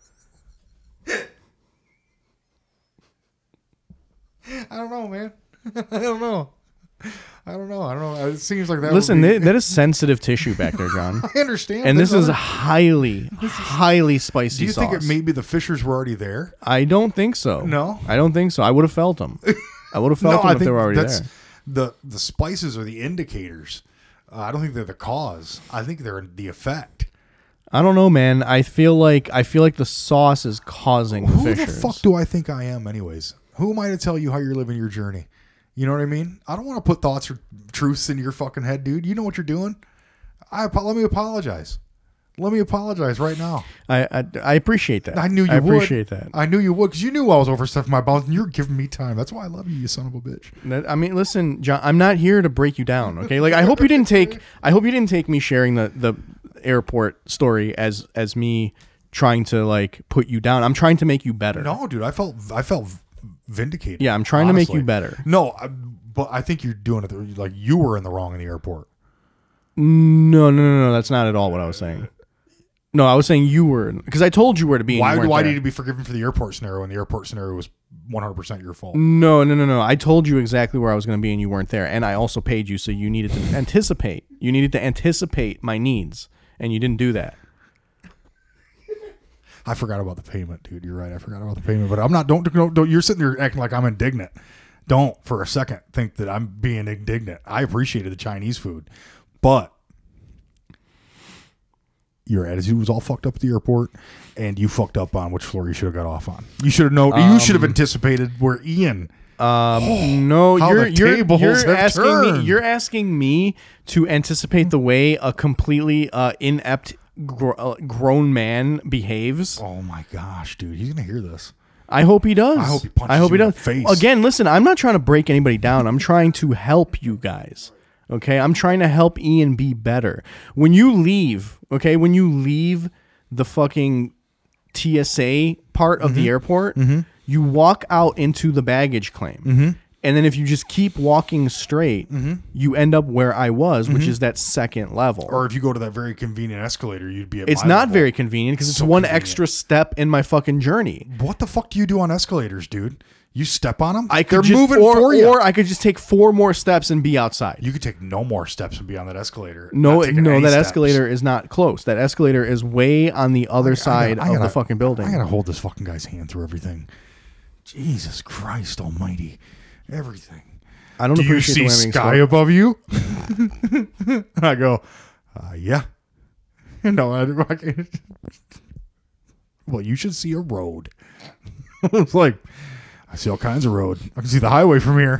I don't know, man. I don't know. It seems like that. Listen, would be, that is sensitive tissue back there, John. I understand. And this There's is other- highly spicy Do you sauce. think it maybe the fissures were already there? I don't think so. No? I don't think so. I would have felt them. I would have felt them if they were already there. The spices are the indicators. I don't think they're the cause. I think they're the effect. I don't know, man. I feel like the sauce is causing Who fissures. the fuck do I think I am, anyways? Who am I to tell you how you're living your journey? You know what I mean? I don't want to put thoughts or truths in your fucking head, dude. You know what you're doing. Let me apologize. Let me apologize right now. I appreciate that. I knew you I would. appreciate that. I knew you would because you knew I was overstepping my bounds and you're giving me time. That's why I love you, you son of a bitch. I mean, listen, John. I'm not here to break you down. Okay, like I hope you didn't take me sharing the airport story as me trying to like put you down. I'm trying to make you better. No, dude, I felt vindicated. Yeah, I'm trying to make honestly. you better. No, but I think you're doing it like you were in the wrong in the airport. No. That's not at all what I was saying. No, I was saying you were, because I told you where to be. Why and you do weren't I there. need to be forgiven for the airport scenario when the airport scenario was 100% your fault? No. I told you exactly where I was going to be and you weren't there. And I also paid you, so you needed to anticipate. You needed to anticipate my needs, and you didn't do that. I forgot about the payment, dude. You're right. I forgot about the payment, but I'm not. Don't. You're sitting there acting like I'm indignant. Don't for a second think that I'm being indignant. I appreciated the Chinese food, but your attitude was all fucked up at the airport, and you fucked up on which floor you should have got off on. You should have known. You should have anticipated where Ian. No, how the tables have asking me. turned. You're asking me to anticipate the way a completely inept grown man behaves. Oh my gosh, dude, he's gonna hear this. I hope he does. I hope he punches you in the face. Again, listen, I'm not trying to break anybody down. I'm trying to help you guys. Okay? I'm trying to help Ian be better. When you leave the fucking TSA part of the airport, you walk out into the baggage claim. And then if you just keep walking straight, you end up where I was, which is that second level. Or if you go to that very convenient escalator, you'd be at It's my not level. very convenient because it's one extra step in my fucking journey. What the fuck do you do on escalators, dude? You step on them? I could They're moving for you. Or I could just take 4 more steps and be outside. You could take no more steps and be on that escalator. No, Not taking any that steps. escalator is not close. That escalator is way on the other side of the fucking building. I gotta hold this fucking guy's hand through everything. Jesus Christ Almighty, everything. I don't Do you appreciate see the way I'm being sky spoken. above you? I go, yeah. No, well, you should see a road. It's like, I see all kinds of road. I can see the highway from here.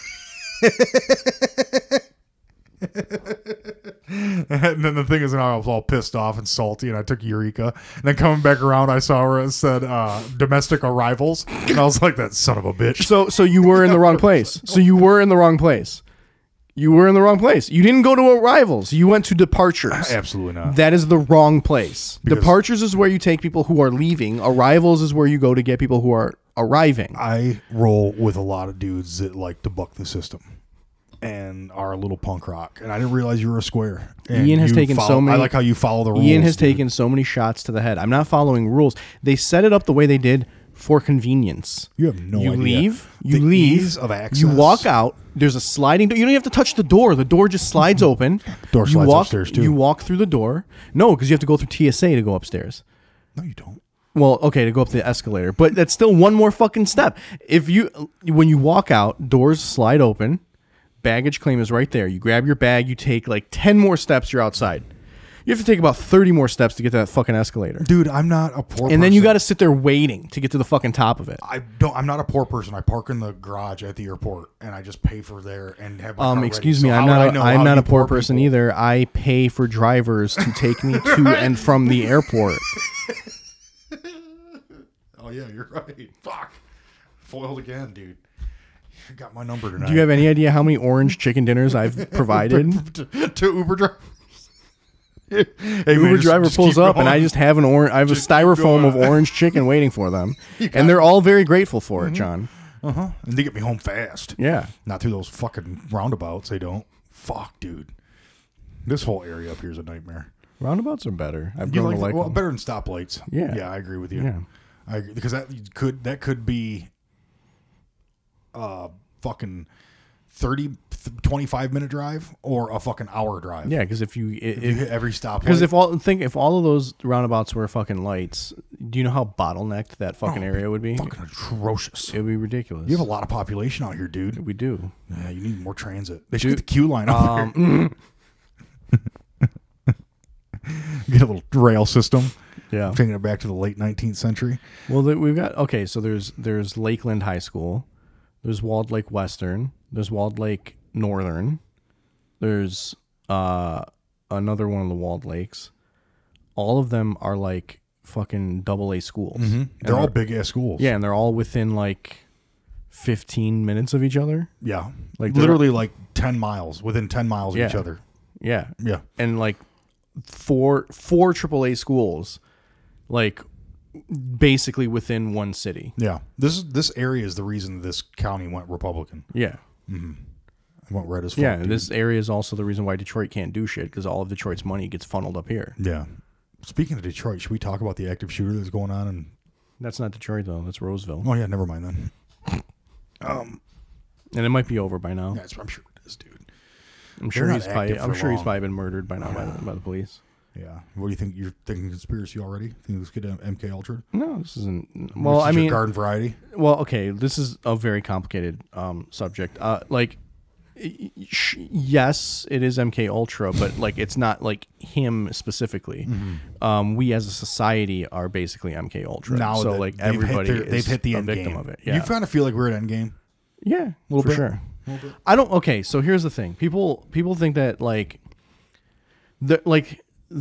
And then the thing is, I was all pissed off and salty, and I took Eureka. And then coming back around, I saw where it said domestic arrivals, and I was like, that son of a bitch. So you were in the wrong place. You were in the wrong place. You didn't go to arrivals. You went to departures. Absolutely not. That is the wrong place. Because- Departures is where you take people who are leaving. Arrivals is where you go to get people who are arriving. I roll with a lot of dudes that like to buck the system and are a little punk rock. And I didn't realize you were a square. And Ian has you taken so many. I like how you follow the rules. Ian has dude. taken so many shots to the head. I'm not following rules. They set it up the way they did for convenience. You have no You idea. leave. You The leave. ease of access. You walk out. There's a sliding door. You don't even have to touch the door. The door just slides open. Door You slides walk, upstairs, too. You walk through the door. No, because you have to go through TSA to go upstairs. No, you don't. Well, okay, to go up the escalator, but that's still one more fucking step. When you walk out, doors slide open, baggage claim is right there. You grab your bag, you take like 10 more steps, you're outside. You have to take about 30 more steps to get to that fucking escalator. Dude, I'm not a poor person. And then you got to sit there waiting to get to the fucking top of it. I'm not a poor person. I park in the garage at the airport and I just pay for there and have my car ready. Excuse So me, how I'm would I not. know I'm how not you a poor poor person people- either. I pay for drivers to take me to and from the airport. Oh yeah, you're right. Fuck. Foiled again, dude. You got my number tonight. Do you have any idea how many orange chicken dinners I've provided? to Uber drivers? Hey, Uber man, driver just pulls keep up and going. I just have I have a Just keep styrofoam of going. orange chicken waiting for them, and they're all very grateful for it, John. And they get me home fast. Yeah. Not through those fucking roundabouts. They don't. Fuck, dude. This whole area up here is a nightmare. Roundabouts are better. I've You grown like, to like well, them. better than stoplights. Yeah. Yeah, I agree with you. Yeah. I agree, because that could be fucking 25 minute drive or a fucking hour drive. Yeah, because if you hit every stoplight. because if all of those roundabouts were fucking lights, do you know how bottlenecked that fucking area would be? fucking atrocious. It would be ridiculous. You have a lot of population out here, dude. We do. Yeah, you need more transit. They should get the queue line out Um, there. Get a little rail system. Yeah. Taking it back to the late 19th century. Well, we've got so there's Lakeland High School, there's Walled Lake Western, there's Walled Lake Northern, there's another one of the Walled Lakes. All of them are like fucking AA schools. They're all big ass schools. Yeah, and they're all within like 15 minutes of each other. Yeah. Like, literally like 10 miles, within 10 miles Yeah. of each other. Yeah. Yeah. And like four AAA schools, like basically within one city. Yeah. This area is the reason this county went Republican. Yeah. It went red as fuck. Yeah. dude. This area is also the reason why Detroit can't do shit, because all of Detroit's money gets funneled up here. Yeah. Speaking of Detroit, should we talk about the active shooter that's going on? And That's not Detroit though. That's Roseville. oh yeah, never mind then. And it might be over by now. I'm sure it is, dude. I'm sure not he's probably active for long. been murdered by now by the police. Yeah. What do you think? You're thinking conspiracy already? Think this kid MK Ultra? No, this isn't. Well, This I is your mean, garden variety. well, okay, this is a very complicated subject. Yes, it is MK Ultra, but like it's not like him specifically. We as a society are basically MK Ultra. Now so that like they've hit everybody their- is they've hit the a end victim game. of it. Yeah, You kind of feel like we're at Endgame. yeah, Little for bit. sure. A little bit. I don't. Okay, so here's the thing. People think that like the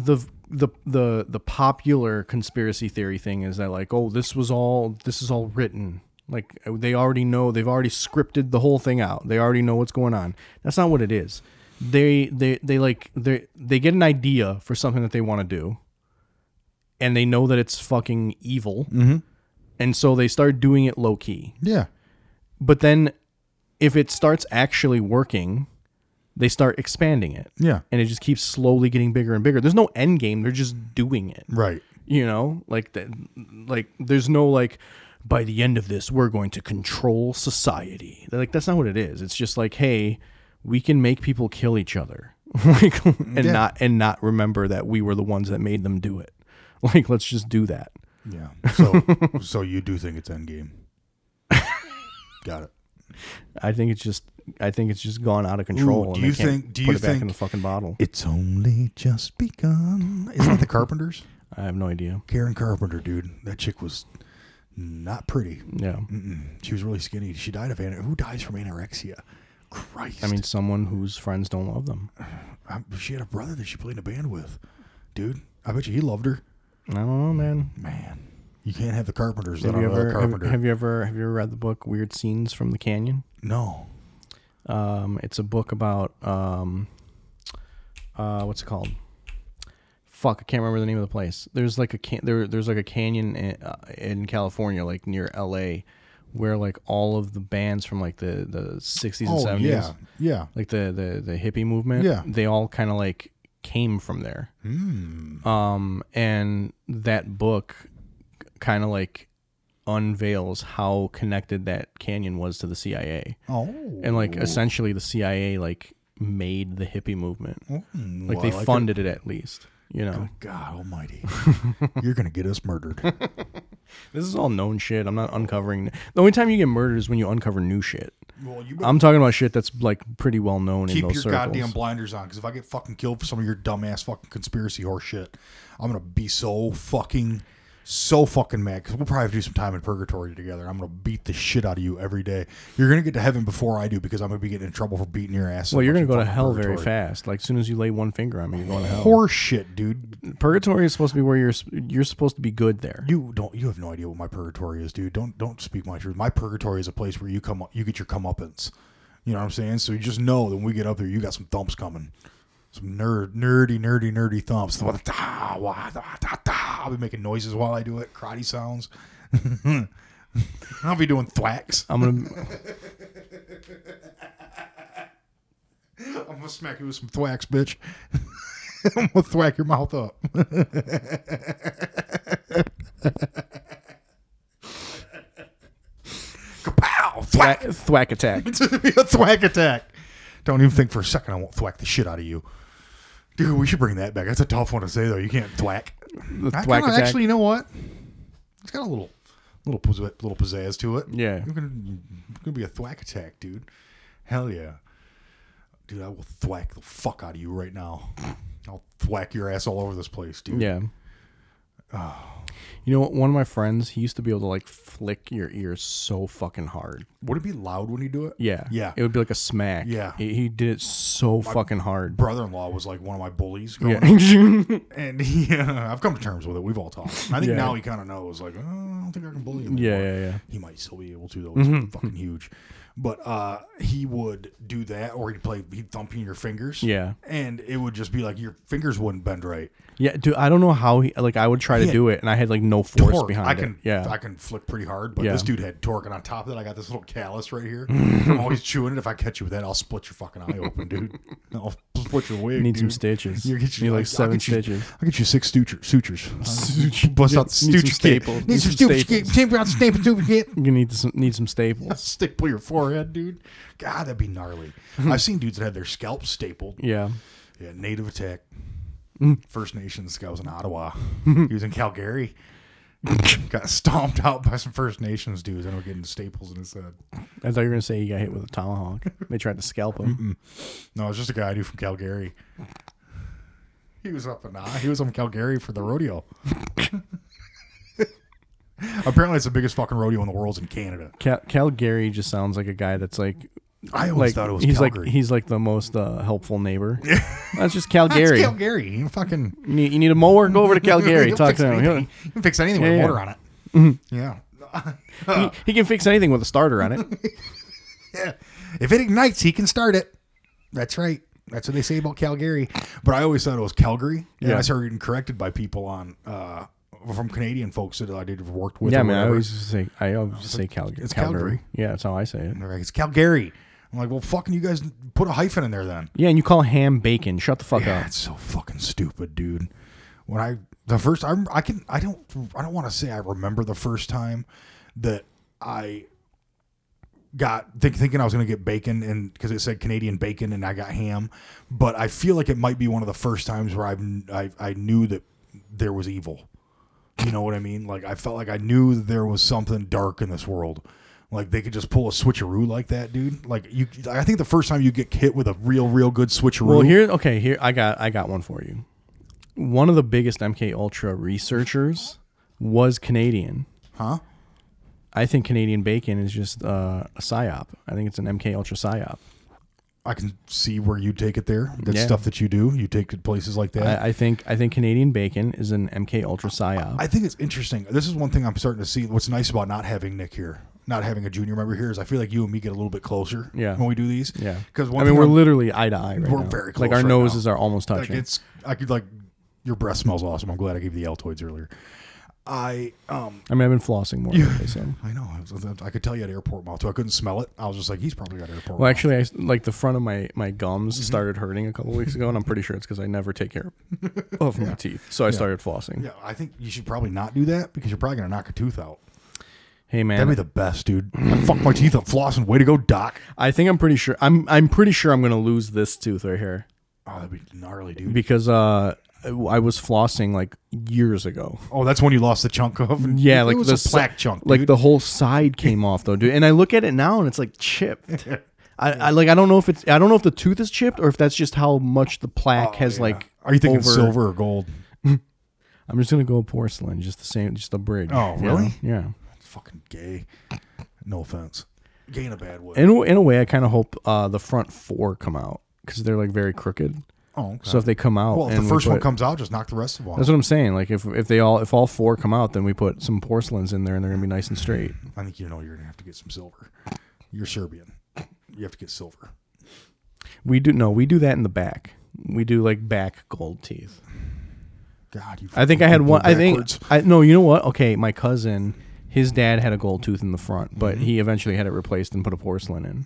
the popular conspiracy theory thing is that like, oh, this is all written. Like they've already scripted the whole thing out. They already know what's going on. That's not what it is. They get an idea for something that they want to do, and they know that it's fucking evil, and so they start doing it low key. Yeah. But then, if it starts actually working, they start expanding it. Yeah. And it just keeps slowly getting bigger and bigger. There's no end game. They're just doing it. Right. You know, like there's no like, by the end of this, we're going to control society. They're like, that's not what it is. It's just like, hey, we can make people kill each other, like, and not remember that we were the ones that made them do it. Like, let's just do that. Yeah. So you do think it's Endgame? Got it. I think it's just gone out of control. Ooh, do you think put it back in the fucking bottle? It's only just begun? Isn't that the Carpenters? I have no idea. Karen Carpenter, dude. That chick was not pretty. Yeah. She was really skinny. She died of who dies from anorexia? Christ. I mean, someone whose friends don't love them. She had a brother that she played in a band with, dude. I bet you he loved her. I don't know, man. Man, you can't have the Carpenters. Have you ever read the book Weird Scenes from the Canyon? No. It's a book about what's it called? Fuck, I can't remember the name of the place. There's like a there's like a canyon in California, like near LA, where like all of the bands from like the 60s and 70s, yeah, like the hippie movement, yeah, they all kind of like came from there. And that book kind of like unveils how connected that canyon was to the CIA. And like essentially the CIA like made the hippie movement. Like they funded it at least. You know, good God Almighty, you're gonna get us murdered. This is all known shit. I'm not uncovering. The only time you get murdered is when you uncover new shit. Well, I'm talking about shit that's like pretty well known in those circles. Keep your goddamn blinders on, because if I get fucking killed for some of your dumbass fucking conspiracy horse shit, I'm gonna be so fucking mad, because we'll probably have to do some time in purgatory together. I'm gonna beat the shit out of you every day. You're gonna get to heaven before I do, because I'm gonna be getting in trouble for beating your ass. Well, you're gonna go to hell very fast. Like as soon as you lay one finger on me, you're going to hell. Horse shit, dude. Purgatory is supposed to be where you're supposed to be good there. You have no idea what my purgatory is, dude. Don't speak my truth. My purgatory is a place where you get your comeuppance. You know what I'm saying? So you just know that when we get up there, you got some thumps coming. Some nerdy thumps. I'll be making noises while I do it. Karate sounds. I'll be doing thwacks. I'm gonna smack you with some thwacks, bitch. I'm gonna thwack your mouth up. Kapow! Thwack attack. It's gonna be a thwack attack. Don't even think for a second I won't thwack the shit out of you. Dude, we should bring that back. That's a tough one to say, though. You can't thwack. The thwack attack. Actually, you know what? It's got a little pizzazz to it. Yeah. It's gonna be a thwack attack, dude. Hell yeah. Dude, I will thwack the fuck out of you right now. I'll thwack your ass all over this place, dude. Yeah. You know what? One of my friends, he used to be able to like flick your ears so fucking hard. Would it be loud when you do it? Yeah. Yeah. It would be like a smack. Yeah. He did it so fucking hard. Brother-in-law was like one of my bullies growing up. And I've come to terms with it. We've all talked. I think now he kind of knows, like, I don't think I can bully him anymore. Yeah. He might still be able to, though. It's fucking huge. But he would do that, or he'd thump you in your fingers. Yeah. And it would just be like your fingers wouldn't bend right. Yeah, dude, I don't know how I would try to do it, and I had like no force torque. behind it. Yeah. I can flick pretty hard, but this dude had torque, and on top of that, I got this little callus right here. I'm always chewing it. If I catch you with that, I'll split your fucking eye open, dude. I'll split your wig. You need some stitches. You need like 7 stitches. I'll get you 6 sutures. Bust out the suture staples. Need some staples. You need some staples. Staple your forehead, dude. God, that'd be gnarly. I've seen dudes that had their scalps stapled. Yeah. Yeah, Native Attack. First Nations guy was in Ottawa. He was in Calgary. Got stomped out by some First Nations dudes and were getting staples in his head. I thought you were going to say he got hit with a tomahawk. They tried to scalp him. No, it was just a guy I knew from Calgary. He was up in Calgary for the rodeo. Apparently, it's the biggest fucking rodeo in the world in Canada. Calgary just sounds like a guy that's like I always thought it was he's Calgary. like he's like the most helpful neighbor. That's just Calgary. That's Calgary. You fucking You need a mower? Go over to Calgary. He'll Talk fix to him. anything. He can fix anything with Yeah, a yeah. motor on it. Yeah. He can fix anything with a starter on it. Yeah. If it ignites, he can start it. That's right. That's what they say about Calgary. But I always thought it was Calgary. And Yeah. I started getting corrected by people on from Canadian folks that I did worked with. Yeah, or man. I whatever. always say Calgary. It's Calgary. Yeah, that's how I say it. And they're like, it's Calgary. I'm like, well, fucking you guys put a hyphen in there then. Yeah, and you call ham bacon. Shut the fuck Yeah, up. it's so fucking stupid, dude. When I don't want to say I remember the first time that I got thinking I was going to get bacon and because it said Canadian bacon and I got ham, but I feel like it might be one of the first times where I knew that there was evil. You know what I mean? Like I felt like I knew that there was something dark in this world. Like they could just pull a switcheroo like that, dude. Like I think the first time you get hit with a real good switcheroo. Well, here I got one for you. One of the biggest MK Ultra researchers was Canadian. Huh? I think Canadian bacon is just a psyop. I think it's an MK Ultra psyop. I can see where you take it there. That's Yeah. stuff that you do. You take it places like that. I think Canadian bacon is an MK Ultra psyop. I think it's interesting. This is one thing I'm starting to see. What's nice about not having Nick here, not having a junior member here, is I feel like you and me get a little bit closer Yeah. when we do these. Yeah, Because we're literally eye to eye right we're now. very close Like our right noses now. are almost like touching. I could like your breath smells awesome. I'm glad I gave you the Altoids earlier. I I've been flossing more lately, so. I know. I could tell you had airport mouth too. I couldn't smell it. I was just like, he's probably got airport. Well, mouth. actually, like the front of my gums started hurting a couple weeks ago, and I'm pretty sure it's because I never take care of my teeth. So I started flossing. Yeah, I think you should probably not do that because you're probably gonna knock a tooth out. Hey man, That'd be the best, dude. I fucked my teeth up flossing. Way to go, Doc. I think I'm pretty sure I'm pretty sure I'm gonna lose this tooth right here Oh, that'd be gnarly, dude. because I was flossing like years ago. Oh, that's when you lost the chunk of. Yeah, it like was the a plaque chunk, like dude. the whole side came off though, dude. And I look at it now and it's like chipped. I don't know if the tooth is chipped or if that's just how much the plaque has Yeah. like. Are you thinking over- silver or gold? I'm just gonna go porcelain, just the same, just the bridge. Oh, you know? really? Yeah. Fucking gay. No offense. Gay in a bad way. In a way, I kind of hope the front four come out because they're like very crooked. Oh, okay. So if they come out, well, if and the we first one put- comes out, just knock the rest of them off. that's what I'm saying. Like if all four come out, then we put some porcelains in there, and they're gonna be nice and straight. I think you're gonna have to get some silver. You're Serbian. You have to get silver. We do that in the back. We do like back gold teeth. God, you. I think I fucking had people one. backwards. No, you know what? Okay, my cousin, his dad had a gold tooth in the front, but Mm-hmm. he eventually had it replaced and put a porcelain in.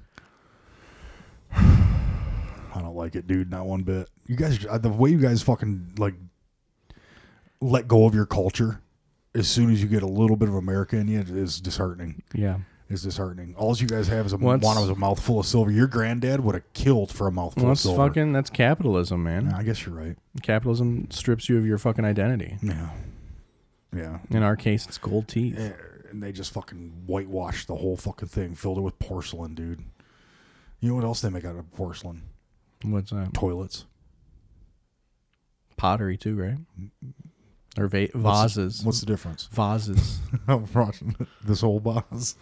I don't like it, dude. Not one bit. You guys, the way you guys fucking like let go of your culture as soon as you get a little bit of America in you is disheartening. Yeah. Is disheartening. All you guys have is Well, a mouthful of silver. Your granddad would have killed for a mouthful Well, of silver. that's capitalism, man. Yeah, I guess you're right. Capitalism strips you of your fucking identity. Yeah. Yeah. In our case, it's gold teeth. Yeah, and they just fucking whitewashed the whole fucking thing, filled it with porcelain, dude. You know what else they make out of porcelain? What's that? Toilets. Pottery too, right? Or vases. What's the difference? Vases. This whole vase.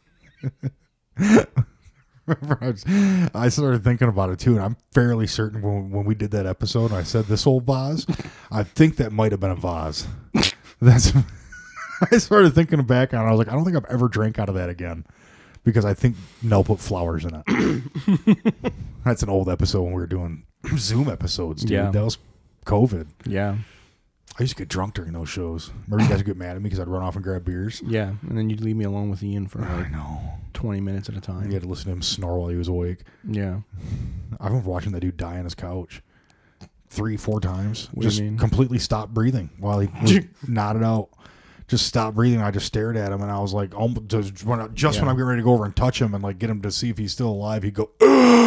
I started thinking about it too, and I'm fairly certain when we did that episode, and I said this old vase, I think that might have been a vase. That's. I started thinking back on it. I was like, I don't think I've ever drank out of that again because I think Nell put flowers in it. That's an old episode when we were doing Zoom episodes, dude. Yeah. That was COVID. Yeah. I used to get drunk during those shows. Remember, you guys would get mad at me because I'd run off and grab beers. Yeah. And then you'd leave me alone with Ian for I like know. 20 minutes at a time. You had to listen to him snore while he was awake. Yeah. I remember watching that dude die on his couch 3-4 times. What do you just mean? completely stopped breathing while he was nodded out. Just stopped breathing. I just stared at him, and I was like, just when I'm getting ready to go over and touch him and like get him to see if he's still alive, he'd go,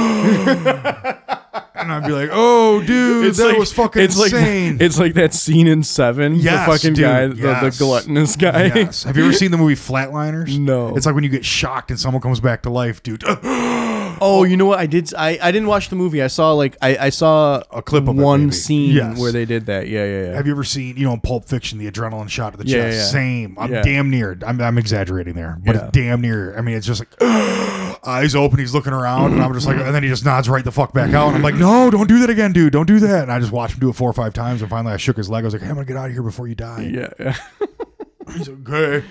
and I'd be like, "Oh, dude, that was fucking insane." It's like that scene in Seven. Yes, the fucking dude, guy, yes. the gluttonous guy. Yes. Have you ever seen the movie Flatliners? No. It's like when you get shocked and someone comes back to life, dude. Oh, you know what? I didn't watch the movie. I saw I saw A clip of it, one maybe. scene Yes. where they did that. Yeah. Have you ever seen, in Pulp Fiction, the adrenaline shot to the Yeah, chest? yeah. Same. I'm Yeah. damn near. I'm exaggerating there, but Yeah. it's damn near. I mean, it's just like, eyes open. He's looking around, and I'm just like, and then he just nods right the fuck back out. And I'm like, no, don't do that again, dude. Don't do that. And I just watched him do it 4 or 5 times, and finally I shook his leg. I was like, hey, I'm gonna get out of here before you die. Yeah. He's like, okay.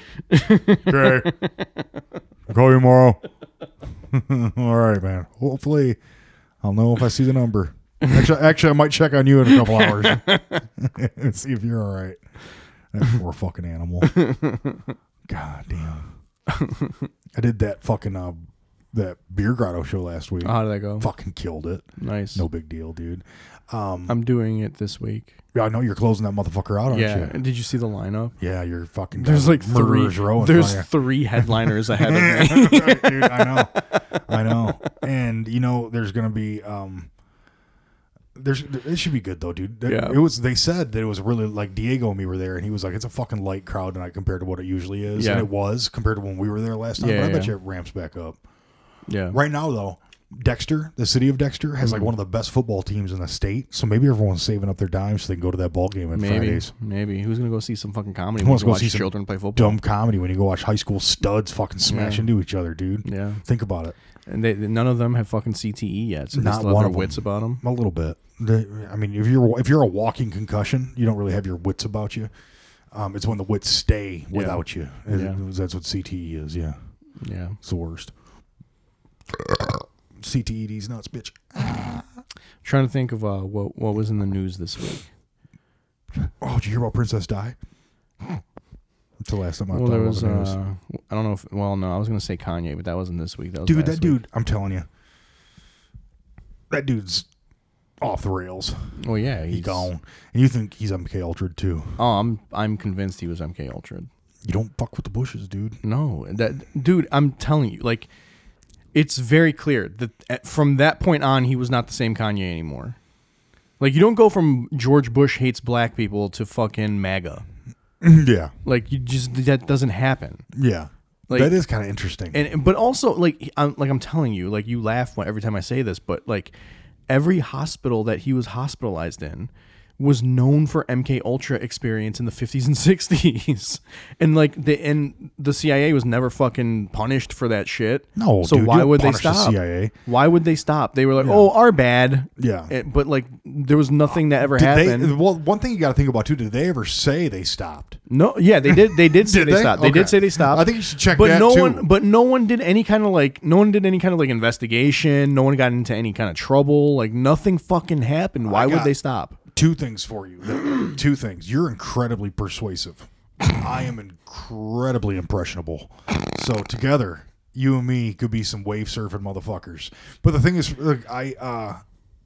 I'll call you tomorrow. All right, man. Hopefully, I'll know if I see the number. Actually, I might check on you in a couple hours and see if you're all right. That poor fucking animal. God damn. I did that fucking that Beer Grotto show last week. How did that go? Fucking killed it. Nice. No big deal, dude. I'm doing it this week. Yeah, I know you're closing that motherfucker out, aren't Yeah. you? Did you see the lineup? Yeah, you're fucking. There's like murderers three. row in There's front of 3 headliners ahead of me. dude, I know. And there's gonna be it should be good though, dude. Yeah. They said that it was really like Diego and me were there, and he was like, it's a fucking light crowd tonight compared to what it usually is. Yeah. And it was compared to when we were there last time. Yeah, but I bet yeah. you it ramps back up. Yeah. Right now though, Dexter, the city of Dexter, has like one of the best football teams in the state. So maybe everyone's saving up their dimes so they can go to that ball game on Fridays. Maybe. Who's gonna go see some fucking comedy? Who wants to go watch see some children play football? Dumb comedy when you go watch high school studs fucking smash into each other, dude. Yeah. Think about it. And none of them have fucking CTE yet, so they Not still have one their of wits them. about them. A little bit. I mean, if you're a walking concussion, you don't really have your wits about you. It's when the wits stay without you. Yeah. That's what CTE is. Yeah, Yeah. it's the worst. CTED's nuts, bitch. Trying to think of what was in the news this week. Oh, did you hear about Princess Di? That's the last time I Well, thought there about was the news. I don't know if no, I was gonna say Kanye, but that wasn't this week. That was Dude, last that week. dude, I'm telling you, that dude's off the rails. Well, yeah, He's gone. And you think he's MK Ultra too? Oh, I'm convinced he was MK Ultra. You don't fuck with the Bushes, dude. No, dude, I'm telling you, like, it's very clear that from that point on, he was not the same Kanye anymore. Like, you don't go from George Bush hates black people to fucking MAGA. Yeah. Like, that doesn't happen. Yeah. Like, that is kind of interesting. But also, I'm telling you, like, you laugh every time I say this, but like, every hospital that he was hospitalized in was known for MK Ultra experience in the 50s and 60s, and like the CIA was never fucking punished for that shit. No, so dude, why you don't would they punish the stop? CIA. Why would they stop? They were like, "Oh, our bad." Yeah. But like, there was nothing that ever happened. Well, one thing you got to think about too. Did they ever say they stopped? No, yeah, they did. They did say Did they stopped. They Okay. did say they stopped. I think you should check but that no too. one, but no one did any kind of like, investigation. No one got into any kind of trouble. Like, nothing fucking happened. Why would got- they stop? Two things for you. Two things. You're incredibly persuasive. I am incredibly impressionable. So together, you and me could be some wave surfing motherfuckers. But the thing is, look, I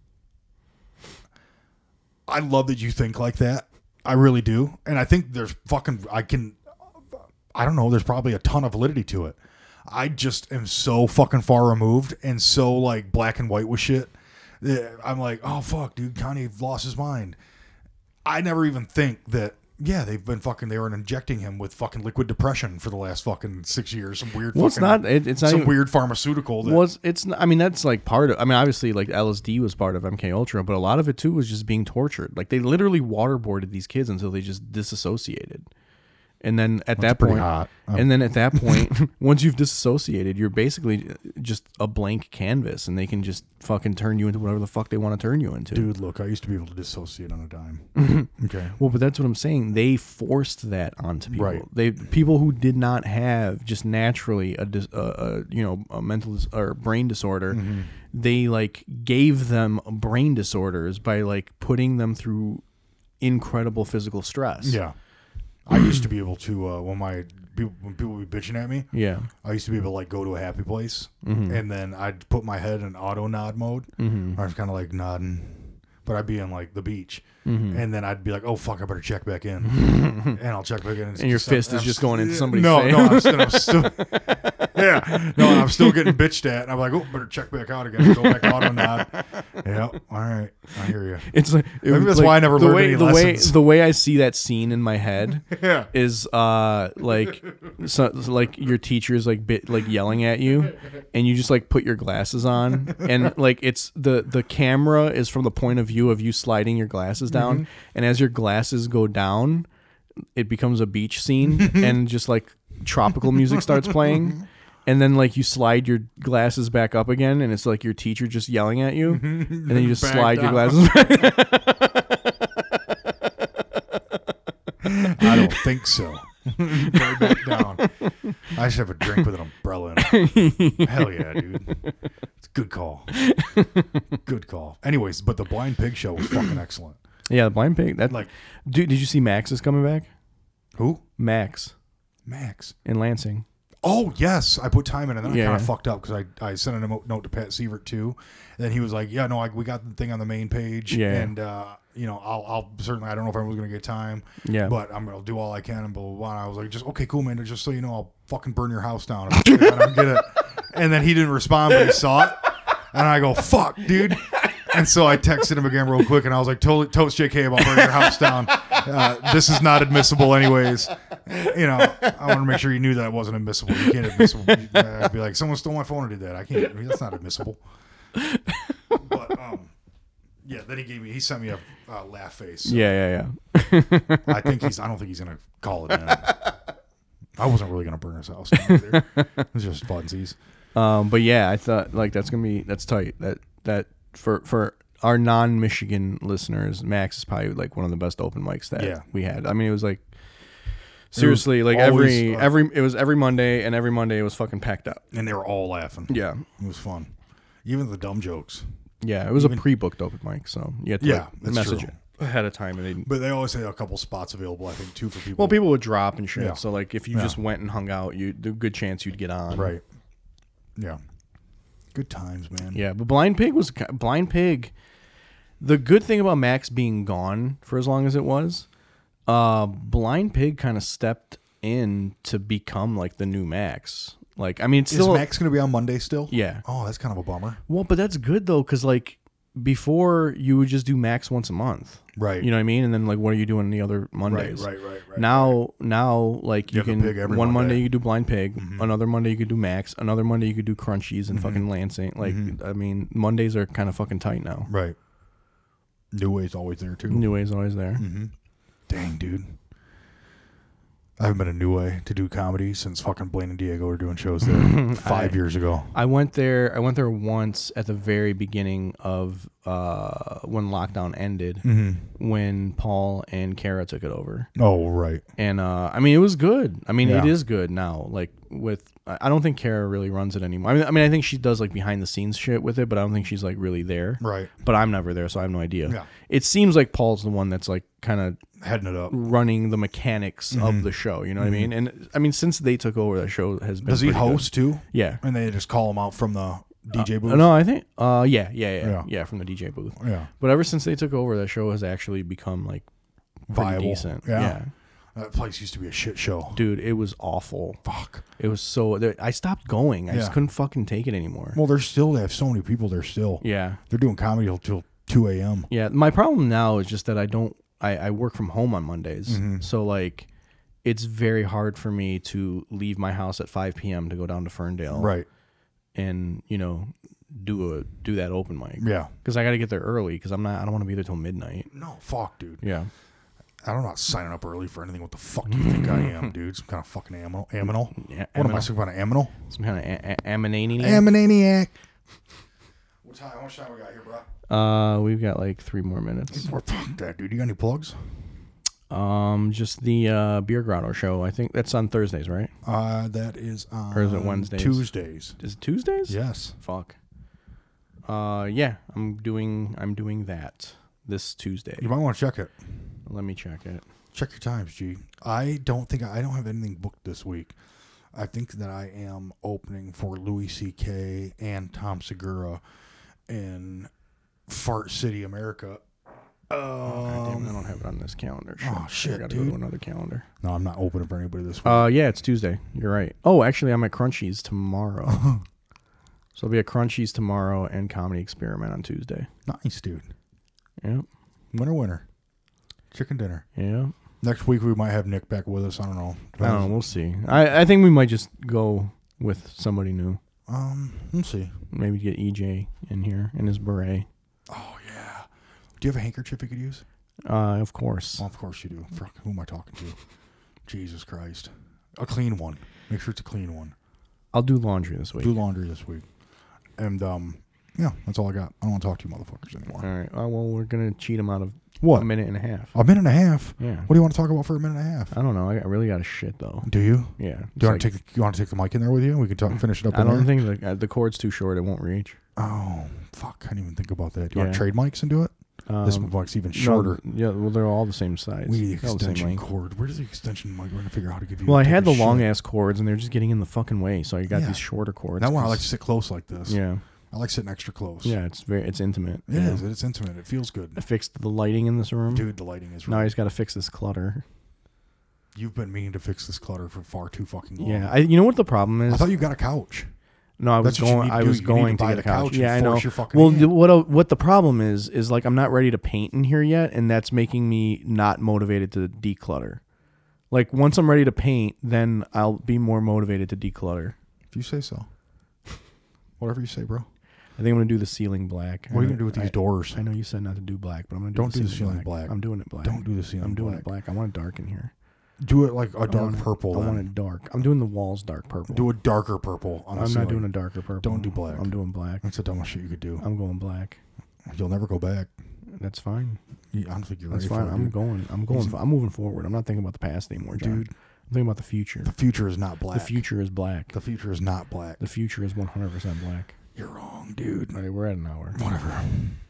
love that you think like that. I really do. And I think there's I don't know, there's probably a ton of validity to it. I just am so fucking far removed and so like black and white with shit. I'm like, oh fuck, dude, Kanye lost his mind. I never even think that. Yeah, they were injecting him with fucking liquid depression for the last fucking 6 years. Some weird. Well, fucking, it's not some even, weird pharmaceutical. That, was it's. I mean, that's like part of. I mean, obviously, like LSD was part of MK Ultra, but a lot of it too was just being tortured. Like, they literally waterboarded these kids until they just disassociated. And then at that pretty point, hot. Once you've disassociated, you're basically just a blank canvas, and they can just fucking turn you into whatever the fuck they want to turn you into. dude, look, I used to be able to dissociate on a dime. Okay. Well, but that's what I'm saying. They forced that onto people. Right. People who did not have just naturally a mental or brain disorder. Mm-hmm. They like gave them brain disorders by like putting them through incredible physical stress. Yeah. I used to be able to when people would be bitching at me. Yeah. I used to be able to like go to a happy place, and then I'd put my head in auto nod mode. I was kind of like nodding, but I'd be in like the beach, and then I'd be like, "Oh fuck, I better check back in," and I'll check back in, And your fist is just going into somebody's no, face. No, I'm still, yeah, no, I'm still getting bitched at, and I'm like, "Oh, better check back out again." Go back auto nod. Yeah, all right, I hear you. It's like Maybe that's why I never learned any lessons. The way I see that scene in my head Yeah. is like your teacher's like yelling at you, and you just like put your glasses on, and like it's the camera is from the point of view of you sliding your glasses down, and as your glasses go down, it becomes a beach scene, and just like tropical music starts playing. and then like you slide your glasses back up again, and it's like your teacher just yelling at you, and then you just Back slide your down. glasses back. I don't think so. Right back down. I should have a drink with an umbrella in it. Hell yeah, dude. It's a good call. Good call. Anyways, but the Blind Pig show was fucking excellent. Yeah, the Blind Pig. That Like, dude, did you see Max is coming back? who? Max Max. in Lansing. Oh, yes. I put time in, and then I Yeah. kind of fucked up because I sent a note to Pat Sievert, too. And then he was like, yeah, no, we got the thing on the main page. Yeah. And, I'll certainly, I don't know if everyone's going to get time. Yeah. But I'm going to do all I can and blah, blah, blah. And I was like, just, okay, cool, man. Just so you know, I'll fucking burn your house down. I don't get it. And then he didn't respond, but he saw it. And I go, fuck, dude. And so I texted him again real quick, and I was like, toast JK about burning your house down. This is not admissible anyways. You know, I want to make sure you knew that it wasn't admissible. You can't admissible. I'd be like, someone stole my phone and did that. I can't. I mean, that's not admissible. But, yeah, then he sent me a laugh face. So Yeah. I don't think he's going to call it in. I wasn't really going to burn his house down either. It was just funsies. But yeah, I thought like that's tight. That for our non-Michigan listeners, Max is probably like one of the best open mics that we had. I mean, it was like seriously like always, every Monday, and every Monday it was fucking packed up. And they were all laughing. Yeah, It was fun. Even the dumb jokes. yeah, it was a pre-booked open mic, so you had to that's message true. it ahead of time, and But they always say a couple spots available, I think, too, for people. well, people would drop and shit. Yeah. So like if you just went and hung out, there's a good chance you'd get on. Right. Yeah. Good times, man. Yeah, but Blind Pig. The good thing about Max being gone for as long as it was, Blind Pig kind of stepped in to become like the new Max. Like, I mean, it's still Is Max going to be on Monday still? Yeah. Oh, that's kind of a bummer. Well, but that's good though, because like before you would just do Max once a month. Right. You know what I mean? And then like, what are you doing the other Mondays? Right. Now, like you have a can pig every one Monday Monday. you could do Blind Pig, another Monday you could do Max, another Monday you could do Crunchies and fucking Lansing. Like, I mean, Mondays are kind of fucking tight now. Right. New Way's always there, too. New Way's always there. Dang, dude. I haven't been a New Way to do comedy since fucking Blaine and Diego were doing shows there 5 years ago. I went there once at the very beginning of when lockdown ended, when Paul and Kara took it over. Oh, right. And I mean, it was good. I mean, Yeah. it is good now. Like I don't think Kara really runs it anymore. I mean, I think she does like behind the scenes shit with it, but I don't think she's like really there. Right. But I'm never there, so I have no idea. Yeah. It seems like Paul's the one that's like kind of Heading it up. running the mechanics of the show. You know what I mean? And I mean, since they took over, that show has been. Does he pretty good. host, too? Yeah. And they just call him out from the DJ booth? No, I think. Yeah, from the DJ booth. Yeah. But ever since they took over, that show has actually become like pretty Viable. decent. Yeah. That place used to be a shit show. Dude, it was awful. Fuck. It was so. I stopped going. I just Yeah. couldn't fucking take it anymore. Well, they have so many people there still. Yeah. They're doing comedy till 2 a.m. Yeah. My problem now is just that I work from home on Mondays. So like it's very hard for me to leave my house at 5 p.m. to go down to Ferndale. Right. And, do that open mic. Yeah. Because I got to get there early because I don't want to be there till midnight. No, fuck, dude. Yeah. I'm not signing up early for anything. What the fuck do you think I am, dude? Some kind of fucking aminal? Yeah, What am I, some kind of aminal? Some kind of aminaniac. Aminaniac. How much time we got here, bro? We've got like 3 more minutes. Fuck that, dude. You got any plugs? Just the Beer Grotto show. I think that's on Thursdays, right? That is on Or is it Wednesdays? Tuesdays. Is it Tuesdays? Yes. Fuck. Yeah, I'm doing that this Tuesday. You might want to check it. Let me check it. Check your times, G. I don't have anything booked this week. I think that I am opening for Louis C.K. and Tom Segura in Fart City, America. God damn, I don't have it on this calendar. shit, I gotta dude. go to another calendar. No, I'm not opening for anybody this week. Yeah, it's Tuesday. You're right. Oh, actually, I'm at Crunchies tomorrow. So I'll be at Crunchies tomorrow and Comedy Experiment on Tuesday. Nice, dude. Yep. Winner. Chicken dinner. Yeah. Next week we might have Nick back with us. I don't know. I don't know. We'll see. I think we might just go with somebody new. Let's see. Maybe get EJ in here in his beret. Oh yeah. Do you have a handkerchief you could use? Of course. Well, of course you do. Fuck, who am I talking to? Jesus Christ. A clean one. Make sure it's a clean one. I'll do laundry this week. Do laundry this week. And, yeah, that's all I got. I don't want to talk to you motherfuckers anymore. All right. Oh, well, we're going to cheat them out of What? a minute and a half. A minute and a half? Yeah. What do you want to talk about for a minute and a half? I don't know. I really got to shit, though. Do you? Yeah. Do you want to take the mic in there with you? We can finish it up. I in don't there? think the cord's too short. It won't reach. Oh, fuck. I didn't even think about that. Do you want Yeah. to trade mics and do it? This mic's even shorter. No, yeah, well, they're all the same size. We need the They're all the same extension length. cord. Where's the extension mic? We're going to figure out how to give you Well, I had the shit. long ass cords, and they're just getting in the fucking way. So I got Yeah. these shorter cords. That one I 'cause- like to sit close like this. Yeah. I like sitting extra close. Yeah, it's intimate. It is. It's intimate. It feels good. I fixed the lighting in this room. Dude, the lighting is Now I right. just got to fix this clutter. You've been meaning to fix this clutter for far too fucking long. Yeah, you know what the problem is? I thought you got a couch. No, I was That's what you going. need to I do. was You need going to buy get the a couch. couch and Yeah, I know. force your fucking Well, hand. what the problem is like I'm not ready to paint in here yet, and that's making me not motivated to declutter. Like once I'm ready to paint, then I'll be more motivated to declutter. If you say so. Whatever you say, bro. I think I'm gonna do the ceiling black. What are you going to do with these doors? I know you said not to do black, but I'm gonna Don't do do the the ceiling ceiling black. I'm doing it black. Don't do the ceiling I'm doing black. it black. I want it dark in here. Do it like a I dark want it- purple. I then. want it dark. I'm doing the walls dark purple. Do a darker purple on the I'm ceiling. not doing a darker purple. Don't do black. I'm doing black. That's the dumbest shit you could do. I'm going black. You'll never go back. That's fine. I don't think you're That's ready fine. for it, I'm dude. going. I'm moving forward. I'm not thinking about the past anymore, John. Dude. I'm thinking about the future. The future is not black. The future is black. The future is not black. The future is 100% black. You're wrong, dude. All right, we're at an hour. Whatever.